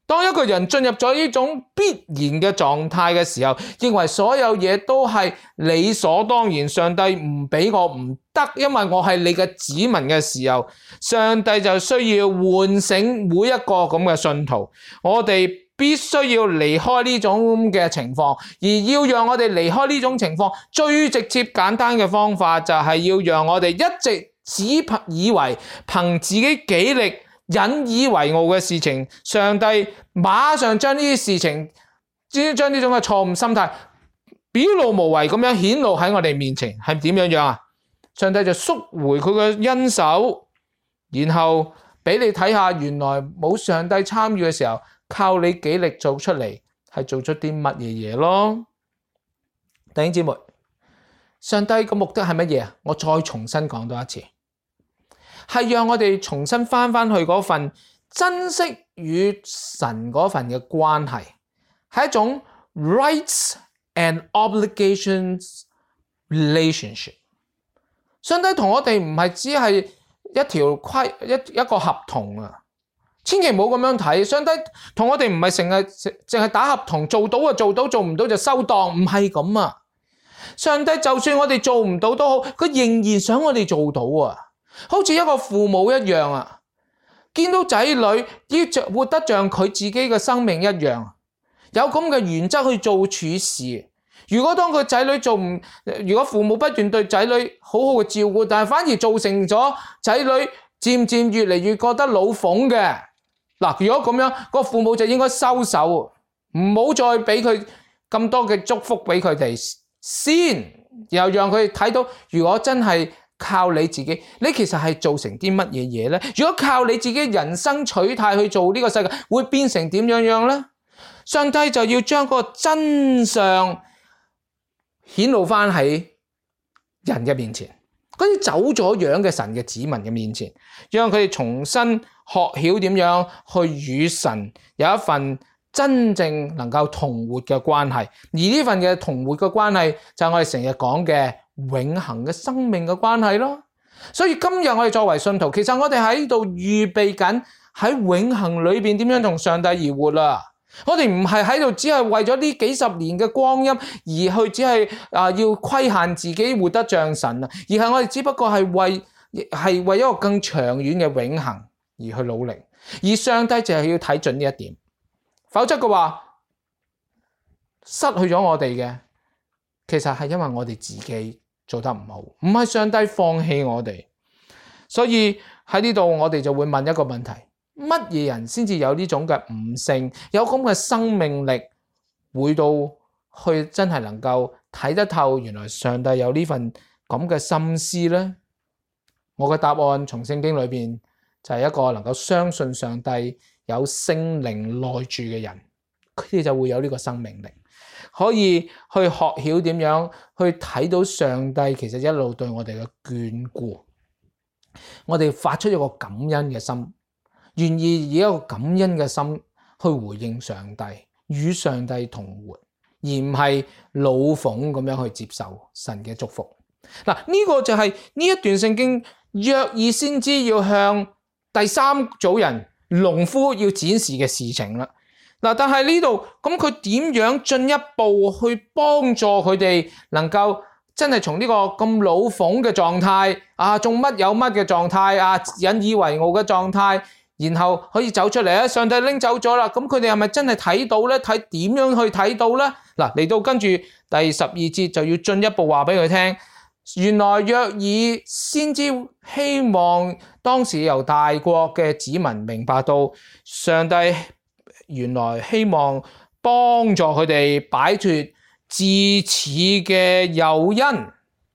當一個人進入咗呢種必然嘅狀態嘅時候，認為所有嘢都係理所當然，上帝唔俾我唔得，因為我係你嘅子民嘅時候，上帝就需要喚醒每一個咁嘅信徒，我哋必須要離開呢種嘅情況，而要讓我哋離開呢種情況，最直接簡單嘅方法就係要讓我哋一直只以為憑自己己力引以為傲嘅事情，上帝馬上將呢啲事情，將呢種嘅錯誤心態表露無遺咁樣顯露喺我哋面前，係點樣樣啊？上帝就縮回佢嘅恩手，然後俾你睇下，原來冇上帝參與嘅時候，靠你己力做出嚟，係做出啲乜嘢嘢咯？弟兄姊妹，上帝嘅目的係乜嘢啊？我再重新講多一次，係讓我哋重新翻翻去嗰份珍惜與神嗰份嘅關係，係一種 rights and obligations relationship。上帝同我哋唔係只係一條規一一個合同啊！千祈唔好咁樣睇，上帝同我哋唔係成日淨係打合同，做到就做到，做唔到就收檔，唔係咁啊！上帝就算我哋做唔到都好，佢仍然想我哋做到啊！好似一個父母一樣啊，見到仔女要活得像佢自己嘅生命一樣，有咁嘅原則去做處事。如果當佢仔女做唔，如果父母不斷對仔女好好嘅照顧，但係反而造成咗仔女漸漸越嚟越覺得老諷嘅。嗱，如果咁樣，個父母就應該收手，唔好再俾佢咁多嘅祝福俾佢哋先，然後讓佢哋睇到，如果真係靠你自己，你其實係做成啲乜嘢嘢咧？如果靠你自己人生取態去做呢個世界，會變成點樣樣咧？上帝就要將個真相顯露翻喺人嘅面前，嗰啲走咗樣嘅神嘅子民嘅面前，讓佢哋重新學曉點樣去與神有一份真正能夠同活嘅關係，而呢份嘅同活嘅關係就係我哋成日講嘅永恆嘅生命嘅關係咯。所以今日我哋作為信徒，其實我哋喺度預備緊喺永恆裏邊點樣同上帝而活啦。我哋唔係喺度只係為咗呢幾十年嘅光陰而去只係啊要規限自己活得像神啊，而係我哋只不過係為係為一個更長遠嘅永恆而去努力，而上帝就係要睇準呢一點，否則嘅話失去咗我哋嘅，其實係因為我哋自己做得唔好，唔係上帝放棄我哋。所以喺呢度我哋就會問一個問題，乜嘢人先至有呢種嘅悟性，有咁嘅生命力，會到去真係能夠睇得透原來上帝有呢份咁嘅心思呢？我嘅答案從聖經裏面就係一個能夠相信上帝有聖靈內住嘅人，佢哋就會有呢個生命力，可以去學曉點樣去睇到上帝其實一路對我哋嘅眷顧，我哋發出一個感恩嘅心，願意以一個感恩嘅心去回應上帝，與上帝同活，而唔係老諷咁樣去接受神嘅祝福。嗱，呢個就係呢一段聖經約珥先知要向第三組人農夫要展示嘅事情啦。嗱，但係呢度咁佢點樣進一步去幫助佢哋能夠真係從呢個咁老諷嘅狀態啊，種乜有乜嘅狀態啊，引以為傲嘅狀態，然後可以走出嚟啊！上帝拎走咗啦，咁佢哋係咪真係睇到咧？睇點樣去睇到咧？嗱，嚟到跟住第十二節就要進一步話俾佢聽。原來約珥先知希望當時由大國嘅子民明白到上帝原來希望幫助佢哋擺脫自恃嘅誘因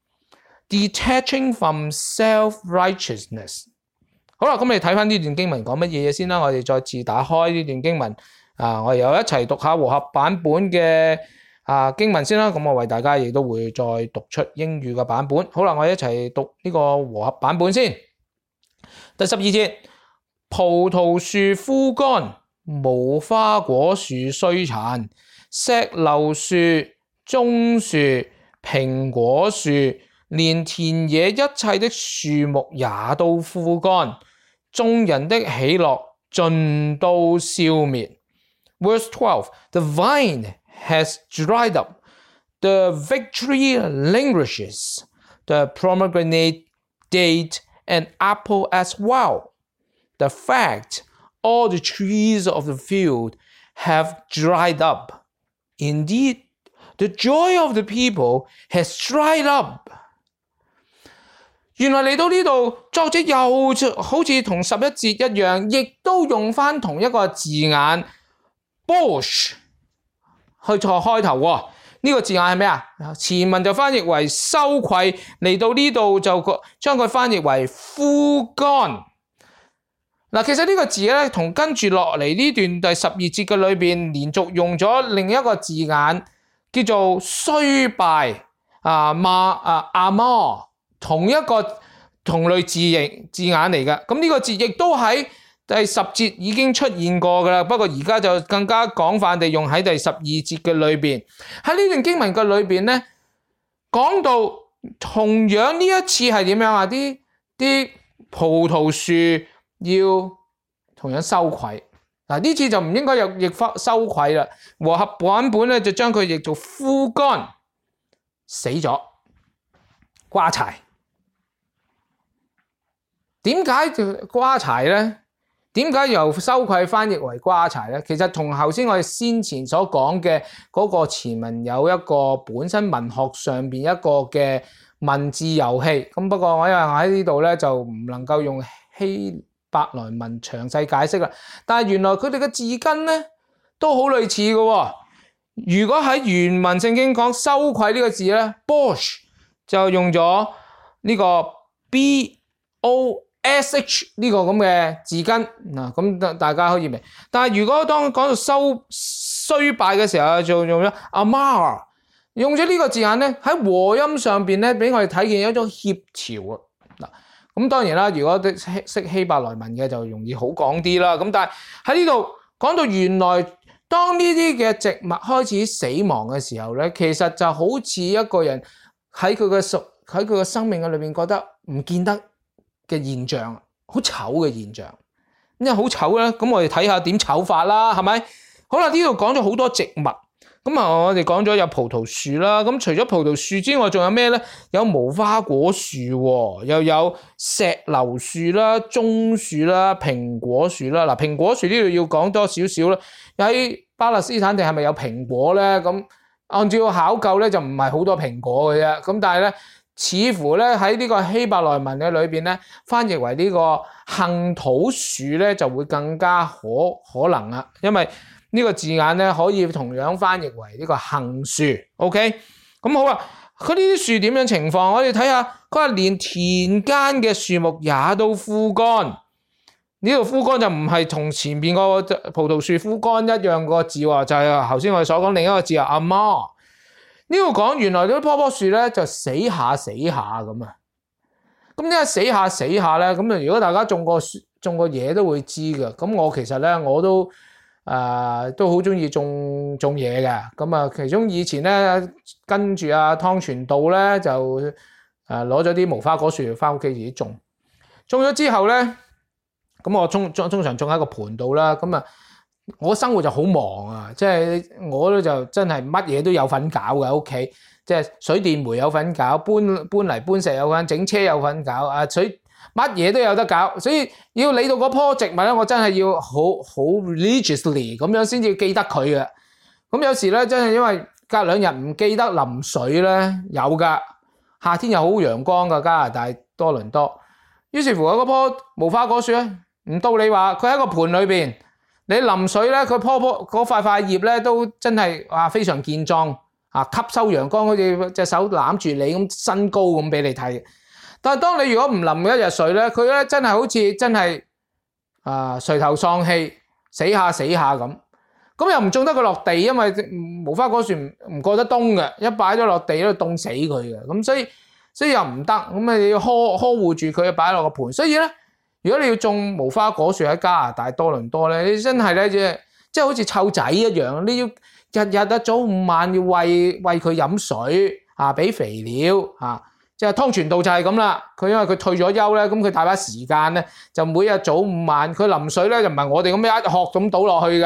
detaching from self-righteousness。 好啦，咁你睇翻呢段經文講乜嘢嘢先啦，我哋再次打開呢段經文啊，我哋又一齊讀下和合版本嘅啊經文先啦，咁我為大家亦都會再讀出英語嘅版本。好啦，我哋一齊讀呢個和合版本先。第十二節，葡萄樹枯乾，無花果樹衰殘，石榴樹、棕樹、蘋果樹，連田野一切的樹木也都枯乾，眾人的喜樂盡都消滅。 Verse twelve, the vine has dried up, the victory languishes, the pomegranate, date, and apple as well. The fact, all the trees of the field have dried up. Indeed, the joy of the people has dried up. 原來嚟到呢度，作者又好似同十一節一樣，亦都用返同一個字眼 bush 去作開頭喎。呢、這個字眼係咩啊？前文就翻譯為羞愧，嚟到呢度就將佢翻譯為枯乾。嗱，其實呢個字咧，同跟住落嚟呢段第十二節嘅裏邊，連續用咗另一個字眼，叫做衰敗啊嘛啊阿摩，同一個同類字形字眼嚟嘅。咁呢個字亦都喺第十節已經出現過噶啦，不過而家就更加廣泛地用喺第十二節嘅裏邊。喺呢段經文嘅裏邊咧，講到同樣呢一次係點樣啊？啲啲葡萄樹要同樣羞愧。嗱，呢次就唔應該有譯翻羞愧啦。和合版本咧就將佢譯做枯乾，死咗，瓜柴。點解就瓜柴咧？點解由羞愧翻譯為瓜柴咧？其實同頭先我哋先前所講嘅嗰個前文有一個本身文學上邊一個嘅文字遊戲。咁不過我因為我喺呢度咧就唔能夠用希伯來文詳細解釋啦。但係原來佢哋嘅字根咧都好類似嘅喎。如果喺原文聖經講羞愧呢個字咧 ，bosh 就用咗呢個 b o S H 呢個咁嘅字根嗱，咁大家可以明。但係如果當講到收衰敗嘅時候，就用咗 amar， 用咗呢個字眼咧，喺和音上邊咧，俾我哋睇見一種協調啊嗱。咁當然啦，如果識希伯來文嘅就容易好講啲啦。咁但係喺呢度講到原來當呢啲嘅植物開始死亡嘅時候咧，其實就好似一個人喺佢嘅屬喺佢嘅生命嘅裏邊覺得唔見得嘅現象，好醜嘅現象。因為好醜咧，咁我哋睇下點醜法啦，係咪？好啦，呢度講咗好多植物，咁啊，我哋講咗有葡萄樹啦，咁除咗葡萄樹之外，仲有咩咧？有無花果樹，又有石榴樹啦、棕樹啦、蘋果樹啦。嗱，蘋果樹呢度要講多少少啦。喺巴勒斯坦地係咪有蘋果咧？咁按照考究咧，就唔係好多蘋果嘅啫。咁但係咧，似乎咧喺呢個希伯來文嘅裏邊咧，翻譯為呢個杏桃樹咧，就會更加可可能啊，因為呢個字眼咧可以同樣翻譯為呢個杏樹。OK， 咁好啦，佢呢啲樹點樣情況？我哋睇下，佢話連田間嘅樹木也都枯乾。呢度枯乾就唔係同前邊個葡萄樹枯乾一樣個字喎，就係頭先我哋所講另一個字啊，amar。呢度講原來呢棵棵樹咧就死下死下咁啊，咁點解死下死下咧？咁啊，如果大家種過種過嘢都會知㗎。咁我其實咧我都誒、呃、都好中意種種嘢嘅。咁啊，其中以前咧跟住阿湯傳道咧就誒攞咗啲無花果樹翻屋企自己種，種咗之後咧，咁我通通常種喺個盤度啦。咁啊。我生活就好忙啊，即係我咧就真係乜嘢都有份搞嘅屋企，即係水電煤有份搞，搬搬嚟搬石有份，整車有份搞，啊水乜嘢都有得搞，所以要理到嗰棵植物咧，我真係要好好 religiously 咁樣先至記得佢嘅。咁有時咧真係因為隔兩日唔記得淋水咧，有噶，夏天又好陽光噶加拿大多倫多，於是乎嗰棵無花果樹咧，唔到你話佢喺個盤裏邊。你淋水咧，佢棵棵嗰塊塊葉咧都真係哇非常健壯啊，吸收陽光，好似隻手攬住你咁身高咁俾你睇。但係當你如果唔淋一日水咧，佢咧真係好似真係啊垂頭喪氣，死下死下咁。咁又唔種得佢落地，因為無花果樹唔唔過得冬嘅，一擺咗落地都凍死佢嘅。咁所以所以又唔得，咁啊你要呵呵護住佢，擺落個盤。所以咧。如果你要種無花果樹喺加拿大多倫多咧，你真係咧即係即係好似湊仔一樣，你要日日啊早午晚要餵餵佢飲水啊，俾肥料啊，即係湯傳道就係咁啦。佢因為佢退咗休咧，咁佢大把時間咧，就每日早午晚佢淋水咧就唔係我哋咁樣一殼咁倒落去嘅，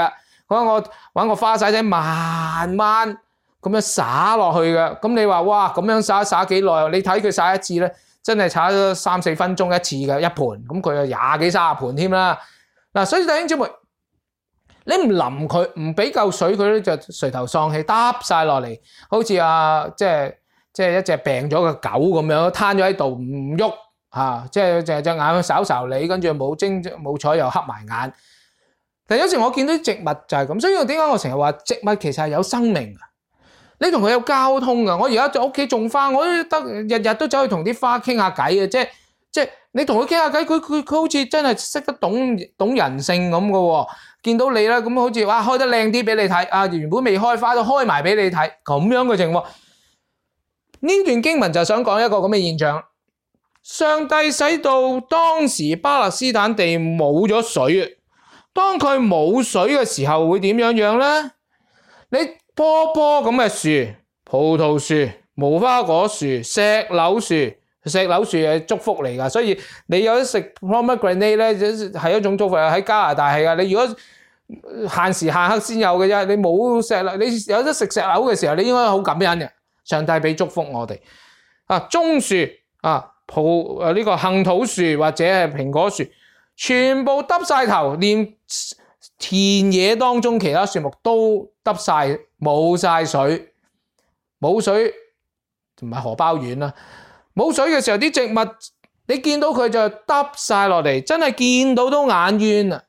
佢話我揾個花灑仔慢慢咁樣灑落去嘅。咁你話哇咁樣灑灑幾耐？你睇佢灑一次咧，真係灑咗三四分鐘一次嘅一盤，咁佢有廿幾三十盤添啦。嗱，所以弟兄姊妹，你唔淋佢，唔俾夠水佢咧，就垂頭喪氣，耷晒落嚟，好似啊即係即係一隻病咗嘅狗咁樣，攤咗喺度唔喐嚇，即係隻隻眼睄睄你，跟住冇精冇彩又黑埋眼。但有時我見到啲植物就係咁，所以點解我成日話植物其實係有生命嘅，你同佢有交通嘅。我而家喺屋企種花，我都得日日都走去同啲花傾下偈嘅，即係即係你同佢傾下偈，佢佢佢好似真係識得懂懂人性咁嘅喎。見到你啦，咁好似哇開得靚啲俾你睇，啊原本未開花都開埋俾你睇，咁樣嘅情況。呢段經文就想講一個咁嘅現象，上帝使到當時巴勒斯坦地冇咗水，當佢冇水嘅時候會點樣樣咧？你棵棵咁嘅樹，葡萄樹、無花果樹、石榴樹，石榴樹係祝福嚟噶，所以你有得食 pomegranate 咧，係一種祝福。喺加拿大係噶，你如果限時限刻先有嘅啫，你冇石榴，你有得食石榴嘅時候，你應該好感恩嘅。上帝俾祝福我哋啊，棕樹啊、葡誒呢個杏桃樹或者係蘋果樹，全部耷晒頭，連田野當中其他樹木都耷晒，冇晒水，冇水唔係荷包丸啦，冇水嘅時候啲植物你見到佢就耷晒落嚟，真係見到都眼冤啊！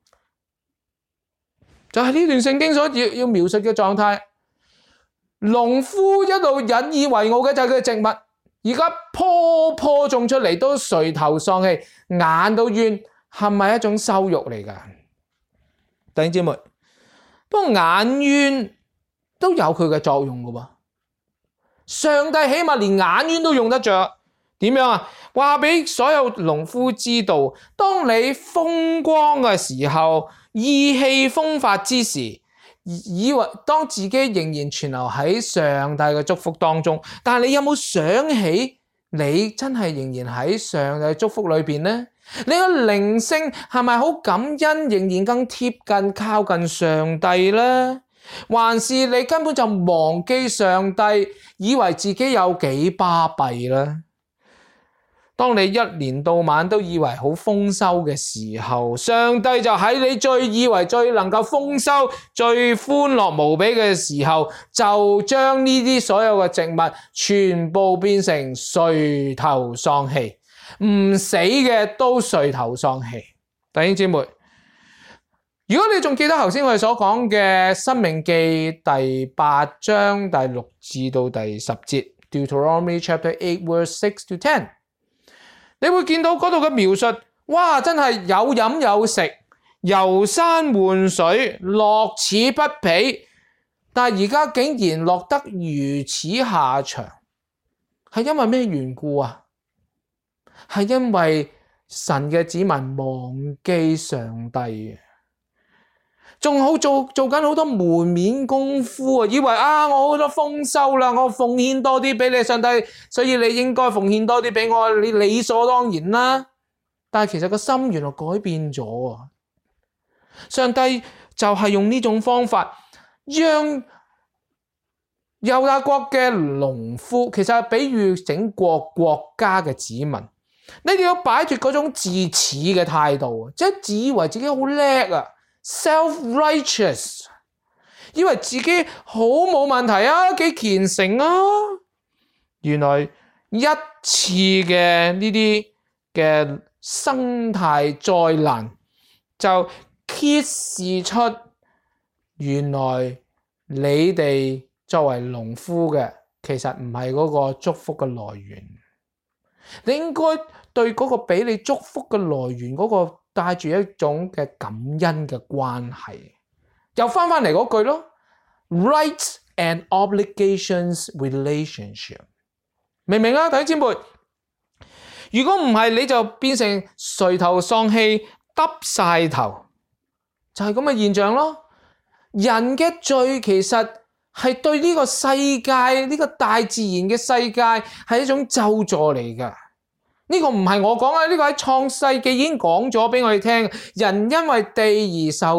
就係呢段聖經所要要描述嘅狀態。農夫一路引以為傲嘅就係佢嘅植物，而家棵棵種出嚟都垂頭喪氣，眼都冤，係咪一種羞辱嚟㗎？弟兄姊妹，不過眼冤都有佢嘅作用㗎喎。上帝起碼連眼冤都用得着，點樣啊？話俾所有農夫知道，當你風光嘅時候，意氣風發之時，以為當自己仍然存留喺上帝嘅祝福當中，但係你有冇想起你真係仍然喺上帝嘅祝福裏邊呢？你個靈性係咪好感恩，仍然更貼近靠近上帝呢？還是你根本就忘記上帝，以為自己有幾巴閉呢？當你一年到晚都以為好豐收嘅時候，上帝就喺你最以為最能夠豐收、最歡樂無比嘅時候，就將呢啲所有嘅植物全部變成垂頭喪氣，唔死嘅都垂頭喪氣。弟兄姊妹，如果你仲記得頭先我哋所講嘅《申命記》第八章第六至到第十節 Deuteronomy chapter eight verse six to ten，你會見到嗰度嘅描述，哇！真係有飲有食，遊山玩水，樂此不疲。但係而家竟然落得如此下場，係因為咩緣故啊？係因為神嘅子民忘記上帝，仲好做做緊好多門面功夫啊！以為啊，我好多豐收啦，我奉獻多啲俾你上帝，所以你應該奉獻多啲俾我，你理所當然啦。但係其實個心原來改變咗啊！上帝就係用呢種方法，讓猶大國嘅農夫，其實係比喻整個國家嘅子民，你哋要擺脫嗰種自恃嘅態度，即係自以為自己好叻啊！self-righteous， 以為自己好冇問題啊，幾虔誠啊！原來一次嘅呢啲嘅生態災難就揭示出，原來你哋作為農夫嘅，其實唔係嗰個祝福嘅來源。你應該對嗰個俾你祝福嘅來源嗰個帶住一種嘅感恩嘅關係，又翻翻嚟嗰句咯 ，rights and obligations relationship， 明唔明啊？弟兄姊妹，如果唔係你就變成垂頭喪氣、耷晒頭，就係咁嘅現象咯。人嘅罪其實係對呢個世界、呢個大自然嘅世界係一種咒詛嚟噶。呢個唔係我講啊，呢個喺創世記已經講咗俾我哋聽。人因為地而受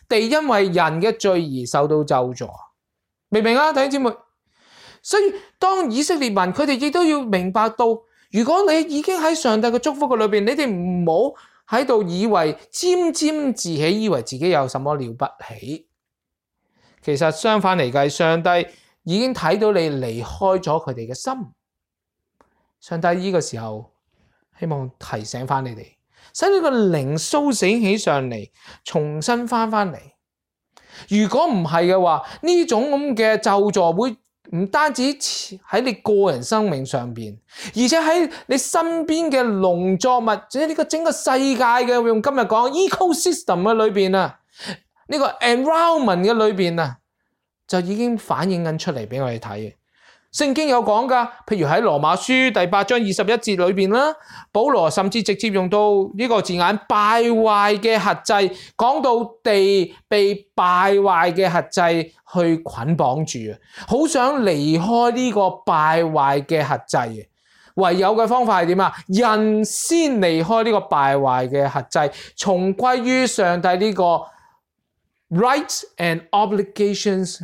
地因為人嘅罪而受到咒詛，明唔明啊？弟兄姊妹，所以當以色列民佢哋亦都要明白到，如果你已經喺上帝嘅祝福嘅裏邊，你哋唔好喺度以為沾沾自喜，以為自己有什麼了不起。其實相反嚟計，上帝已經睇到你離開咗佢哋嘅心。上帝呢個時候希望提醒翻你哋，使你個靈甦醒起上嚟，重新翻翻嚟。如果唔係嘅話，呢種咁嘅咒詛會唔單止喺你個人生命上邊，而且喺你身邊嘅農作物，或者呢個整個世界嘅，用今日講 ecosystem 嘅裏邊啊，呢個 environment 嘅裏邊啊，就已經反映緊出嚟俾我哋睇。聖經有講噶，譬如喺羅馬書第八章二十一節裏邊啦，保羅甚至直接用到呢個字眼敗壞嘅轄制，講到地被敗壞嘅轄制去捆綁住啊，好想離開呢個敗壞嘅轄制。唯有嘅方法係點啊？人先離開呢個敗壞嘅轄制，重歸於上帝呢個 rights and obligations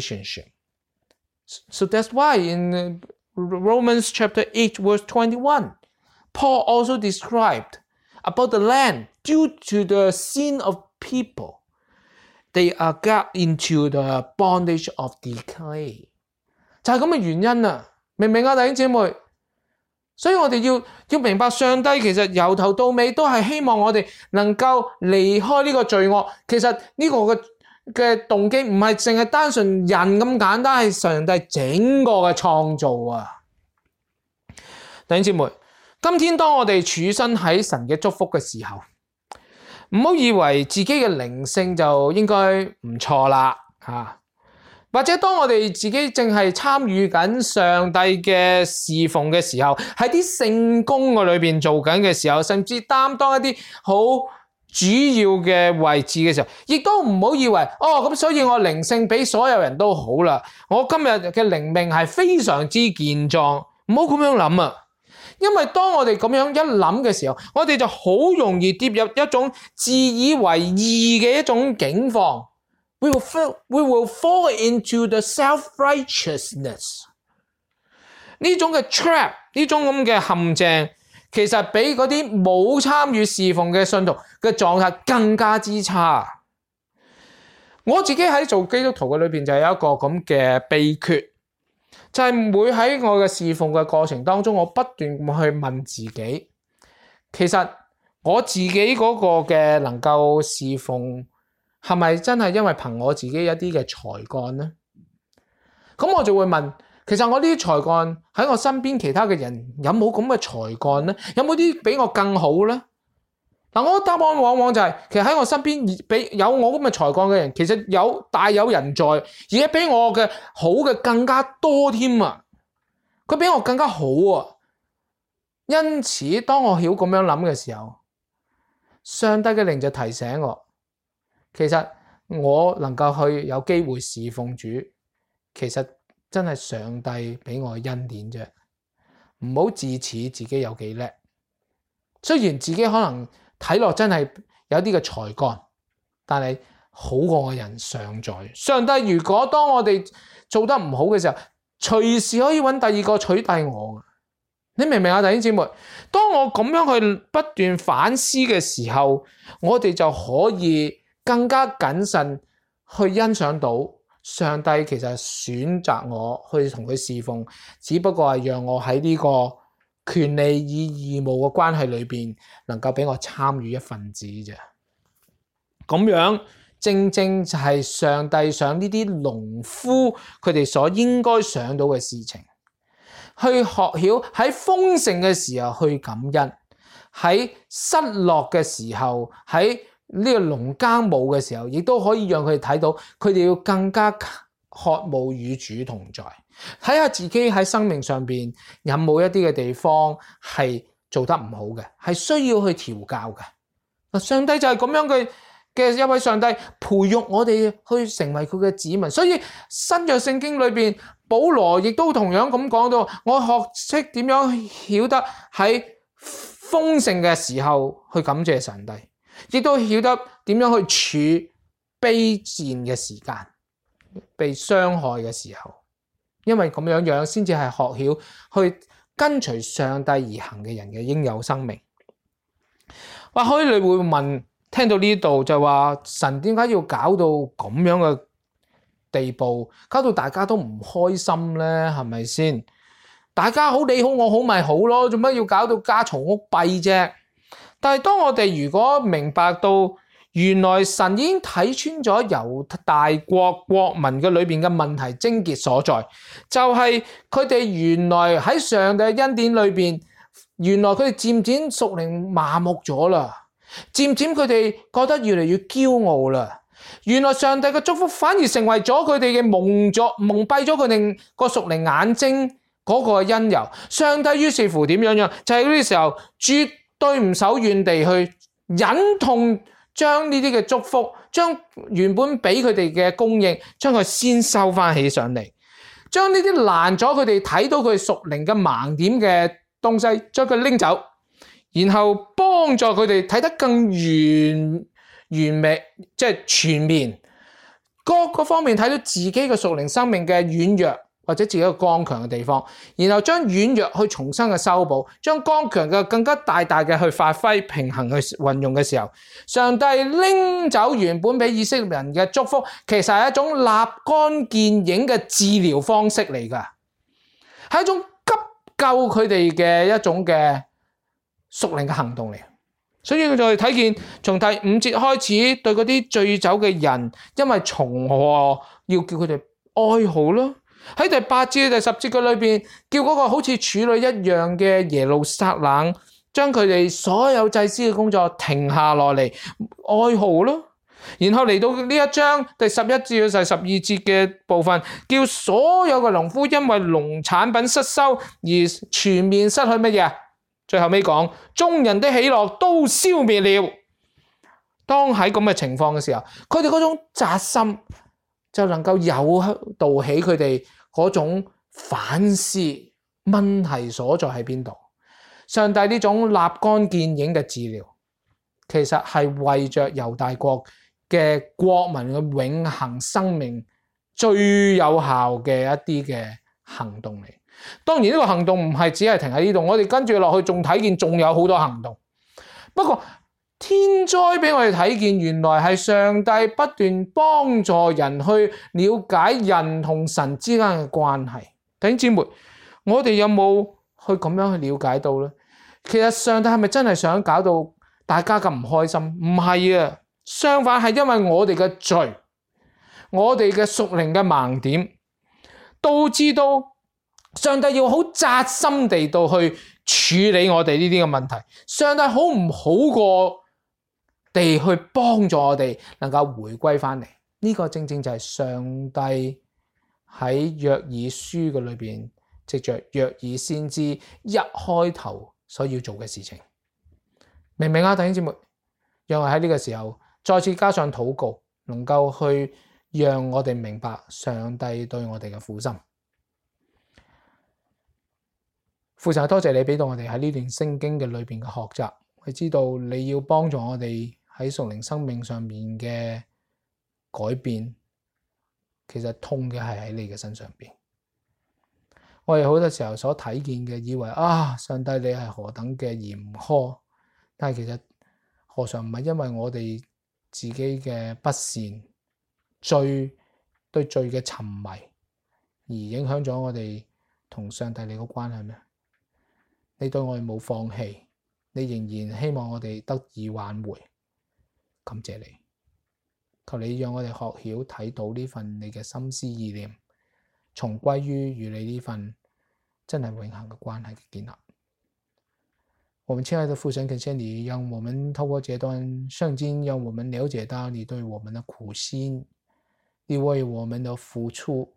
relationship。So that's why in Romans chapter eight verse twenty-one, Paul also described about the land due to the sin of people. They are got into the bondage of decay. 就係咁嘅原因啊，明唔明啊，弟兄姊妹？所以我哋要要明白，上帝其實由頭到尾都係希望我哋能夠離開呢個罪惡。其實呢個嘅嘅動機唔係淨係單純人咁簡單，係上帝整個嘅創造啊！弟兄姊妹，今天當我哋處身喺神嘅祝福嘅時候，唔好以為自己嘅靈性就應該唔錯啦吓，或者當我哋自己正係參與緊上帝嘅侍奉嘅時候，喺啲聖工嘅裏邊做緊嘅時候，甚至擔當一啲好主要嘅位置嘅時候，亦都唔好以為哦，咁所以我靈性比所有人都好啦，我今日嘅靈命係非常之健壯，唔好咁樣諗啊！因為當我哋咁樣一諗嘅時候，我哋就好容易跌入一種自以為義嘅一種境況。We will fall, we will fall into the self-righteousness。呢種嘅 trap， 呢種咁嘅陷阱，其實比嗰啲冇參與侍奉嘅信徒嘅狀態更加之差。我自己喺做基督徒嘅裏邊就有一個咁嘅秘訣，就係每喺我嘅侍奉嘅過程當中，我不斷去問自己，其實我自己嗰個嘅能夠侍奉係咪真係因為憑我自己一啲嘅才幹呢？咁我就會問，其實我呢啲才幹喺我身邊其他嘅人有冇咁嘅才幹呢？有冇啲比我更好呢？嗱，我答案往往就係、是，其實喺我身邊比有我咁嘅才幹嘅人，其實有大有人在，而且比我嘅好嘅更加多添啊！佢比我更加好啊！因此，當我曉咁樣諗嘅時候，上帝嘅靈就提醒我，其實我能夠去有機會侍奉主，其實真係上帝俾我嘅恩典啫。唔好自恃自己有幾叻，雖然自己可能睇落真係有啲嘅才幹，但係好過我人尚在。上帝如果當我哋做得唔好嘅時候，隨時可以揾第二個取代我。你明唔明啊，弟兄姊妹？當我咁樣去不斷反思嘅時候，我哋就可以更加謹慎去欣賞到上帝其實選擇我去同佢侍奉，只不過係讓我喺呢個權利與義務嘅關係裏邊，能夠俾我參與一份子啫。咁樣正正就係上帝想呢啲農夫佢哋所應該想到嘅事情，去學曉喺豐盛嘅時候去感恩，喺失落嘅時候，喺呢個農耕務嘅時候，亦都可以讓佢哋睇到，佢哋要更加渴慕與主同在。睇下自己喺生命上邊有冇一啲嘅地方係做得唔好嘅，係需要去調教嘅。嗱，上帝就係咁樣嘅嘅一位上帝，培育我哋去成為佢嘅子民。所以新約聖經裏邊，保羅亦都同樣咁講到，我學識點樣曉得喺豐盛嘅時候去感謝上帝，亦都曉得點樣去卑賤嘅時間，被傷害嘅時候，因為咁樣樣先至係學曉去跟隨上帝而行嘅人嘅應有生命。或許你會問，聽到呢度就話神點解要搞到咁樣嘅地步，搞到大家都唔開心呢？係咪先？大家好你好我好咪好咯，做乜要搞到家嘈屋閉啫？但係當我哋如果明白到原來神已經睇穿咗猶大國國民嘅裏邊嘅問題症結所在，就係佢哋原來喺上帝嘅恩典裏邊，原來佢哋漸漸屬靈麻木咗啦，漸漸佢哋覺得越嚟越驕傲啦。原來上帝嘅祝福反而成為咗佢哋嘅蒙咗蒙蔽咗佢哋個屬靈眼睛嗰個因由。上帝於是乎點樣樣，就係呢啲時候絕對唔手軟地去忍痛將呢啲嘅祝福，將原本俾佢哋嘅供應，將佢先收翻起上嚟，將呢啲攔咗佢哋睇到佢屬靈嘅盲點嘅東西，將佢拎走，然後幫助佢哋睇得更完完美，即係全面，各個方面睇到自己嘅屬靈生命嘅軟弱或者自己嘅剛強嘅地方，然後將軟弱去重新嘅修補，將剛強嘅更加大大嘅去發揮平衡去運用嘅時候，上帝拎走原本俾以色列人嘅祝福，其實係一種立竿見影嘅治療方式嚟㗎，係一種急救佢哋嘅一種嘅屬靈嘅行動嚟。所以佢就睇見從第五節開始，對嗰啲醉酒嘅人，因為從何要叫佢哋哀號咯。喺第八節、第十節嘅裏邊，叫嗰個好似處女一樣嘅耶路撒冷，將佢哋所有祭司嘅工作停下落嚟哀號咯。然後嚟到呢一章第十一至到第十二節嘅部分，叫所有嘅農夫因為農產品失收而全面失去乜嘢？最後尾講，眾人的喜樂都消滅了。當喺咁嘅情況嘅時候，佢哋嗰種扎心就能夠誘導起佢哋嗰種反思問題所在喺邊度。上帝呢種立竿見影嘅治療，其實係為着猶大國嘅國民嘅永恆生命最有效嘅一啲嘅行動嚟。當然呢個行動唔係只係停喺呢度，我哋跟住落去仲睇見仲有好多行動。不過天災俾我哋睇見，原來係上帝不斷幫助人去了解人同神之間嘅關係。弟兄姊妹，我哋有冇去咁樣去了解到呢？其實上帝係咪真係想搞到大家咁唔開心？唔係啊，相反係因為我哋嘅罪，我哋嘅屬靈嘅盲點，導致到上帝要好扎心地到去處理我哋呢啲嘅問題。上帝好唔好過地去幫助我哋能夠回歸翻嚟？呢、這個正正就係上帝喺約珥書嘅裏邊，藉着約珥先知一開頭所要做嘅事情。明唔明啊，弟兄姊妹？讓我喺呢個時候再次加上禱告，能夠去讓我哋明白上帝對我哋嘅苦心。父神，多謝你俾到我哋喺呢段聖經嘅裏邊嘅學習，去知道你要幫助我哋喺屬靈生命上面嘅改變，其實痛嘅係喺你嘅身上邊。我哋好多時候所睇見嘅，以為啊，上帝你係何等嘅嚴苛，但係其實何嘗唔係因為我哋自己嘅不善、罪對罪嘅沉迷而影響咗我哋同上帝你嘅關係咩？你對我哋冇放棄，你仍然希望我哋得以挽回。感謝你，求你讓我哋學曉睇到呢份你嘅心思意念，重歸於與你呢份真係永恆嘅關係嘅建立。我們親愛的父神，感謝你，讓我們透過這段聖經，讓我們了解到你對我們的苦心，你為我們的付出。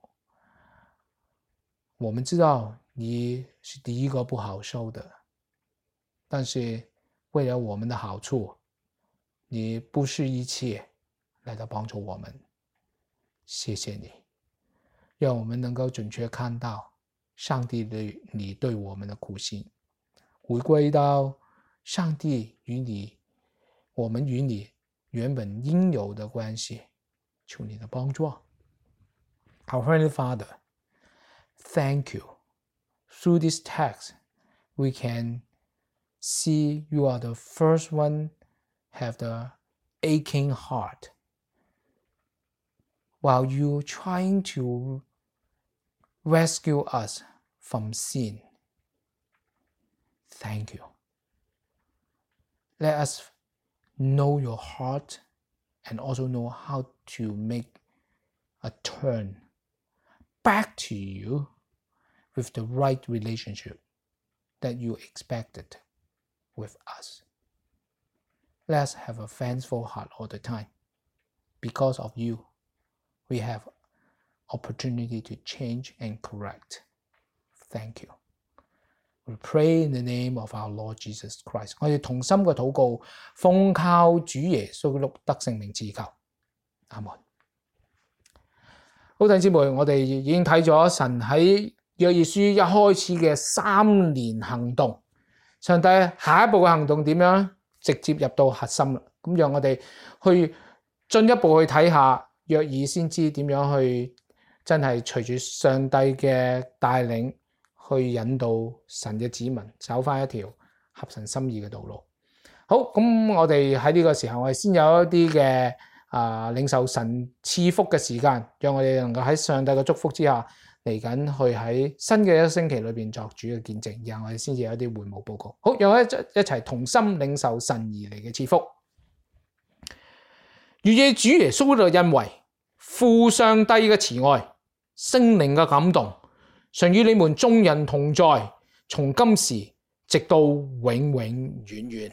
我們知道你是第一個不好受的，但是為了我們的好處，你不惜一切來到幫助我們。謝謝你，讓我們能夠準確看到上帝對你對我們的苦心，回歸到上帝與你，我們與你原本應有的關係。 求你的幫助。Our Heavenly Father, thank you. Through this text, we can see you are the first one have the aching heart. While you trying to rescue us from sin. Thank you. Let us know your heart and also know how to make a turn back to you with the right relationship that you expected with us. Let's have a thankful heart all the time. Because of you, we have opportunity to change and correct. Thank you. We pray in the name of our Lord Jesus Christ. 我哋同心嘅禱告，奉靠主耶穌基督得聖名祈求。阿門。好，弟兄姊妹，我哋已經睇咗神喺約珥書一開始嘅三年行動，上帝下一步嘅行動點樣？直接入到核心啦。咁讓我哋去進一步去睇下約珥，先知點樣去真係隨住上帝嘅帶領去引導神嘅子民走翻一條合神心意嘅道路。好，咁我哋喺呢個時候，我哋先有一啲嘅啊領受神賜福嘅時間，讓我哋能夠喺上帝嘅祝福之下嚟緊去喺新嘅一星期裏邊作主嘅見證，然後我哋先至有一啲會務報告。好，讓我哋一齊同心領受神而嚟嘅賜福。願意主耶穌嘅恩惠、父上帝嘅慈愛、聖靈嘅感動，常與你們眾人同在，從今時直到永永遠遠。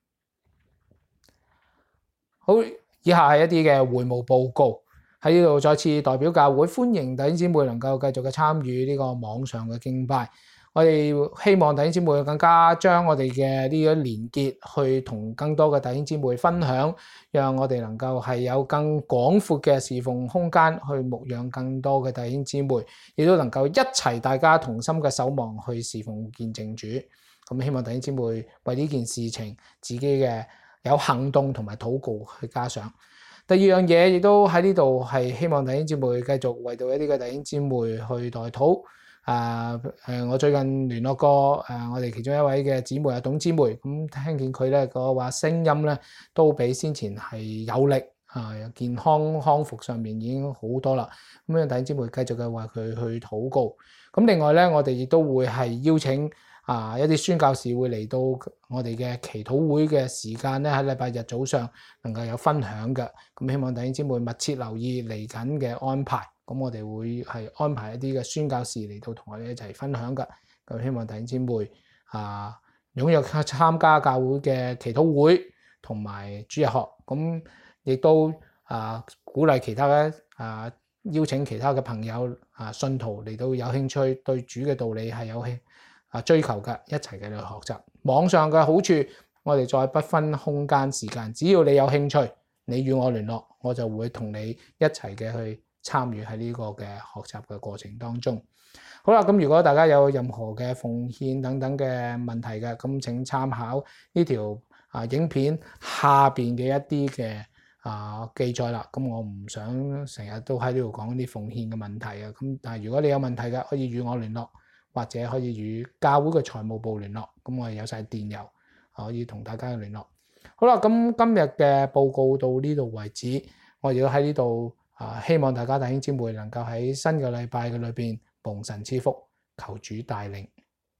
好，以下係一啲嘅會務報告。喺呢度再次代表教會歡迎弟兄姊妹能夠繼續嘅參與呢個網上嘅敬拜。我哋希望弟兄姊妹更加將我哋嘅呢個連結去同更多嘅弟兄姊妹分享，讓我哋能夠係有更廣闊嘅侍奉空間去牧養更多嘅弟兄姊妹，亦都能夠一齊大家同心嘅守望去侍奉見證主。咁希望弟兄姊妹為呢件事情自己嘅有行動同埋禱告去加上。第二樣嘢亦都喺呢度係希望弟兄姊妹繼續為到一啲嘅弟兄姊妹去代禱。啊誒，我最近聯絡過誒我哋其中一位嘅姊妹啊，董姊妹，咁聽見佢咧個話聲音咧都比先前係有力啊，健康康復上面已經好多啦。咁樣弟兄姊妹繼續嘅為佢去禱告。咁另外咧，我哋亦都會係邀請啊一啲宣教士會嚟到我哋嘅祈禱會嘅時間咧，喺禮拜日早上能夠有分享嘅。咁希望弟兄姊妹密切留意嚟緊嘅安排。咁我哋會係安排一啲嘅宣教士嚟到同我哋一齊分享嘅。咁希望弟兄姊妹啊踴躍參加教會嘅祈禱會同埋主日學。咁亦都啊鼓勵其他嘅啊邀請其他嘅朋友啊信徒嚟到有興趣對主嘅道理係有興啊追求嘅，一齊嘅去學習。網上嘅好處，我哋再不分空間時間，只要你有興趣，你與我聯絡，我就會同你一齊嘅去參與喺呢個嘅學習嘅過程當中。好啦，咁如果大家有任何嘅奉獻等等嘅問題嘅，咁請參考呢條啊影片下邊嘅一啲嘅啊記載啦。咁我唔想成日都喺呢度講啲奉獻嘅問題啊。咁但係如果你有問題嘅，可以與我聯絡，或者可以與教會嘅財務部聯絡。咁我哋有晒電郵，可以同大家聯絡。好啦，咁今日嘅報告到呢度為止，我亦都喺呢度。啊！希望大家弟兄姊妹能夠喺新嘅禮拜嘅裏邊蒙神賜福，求主帶領。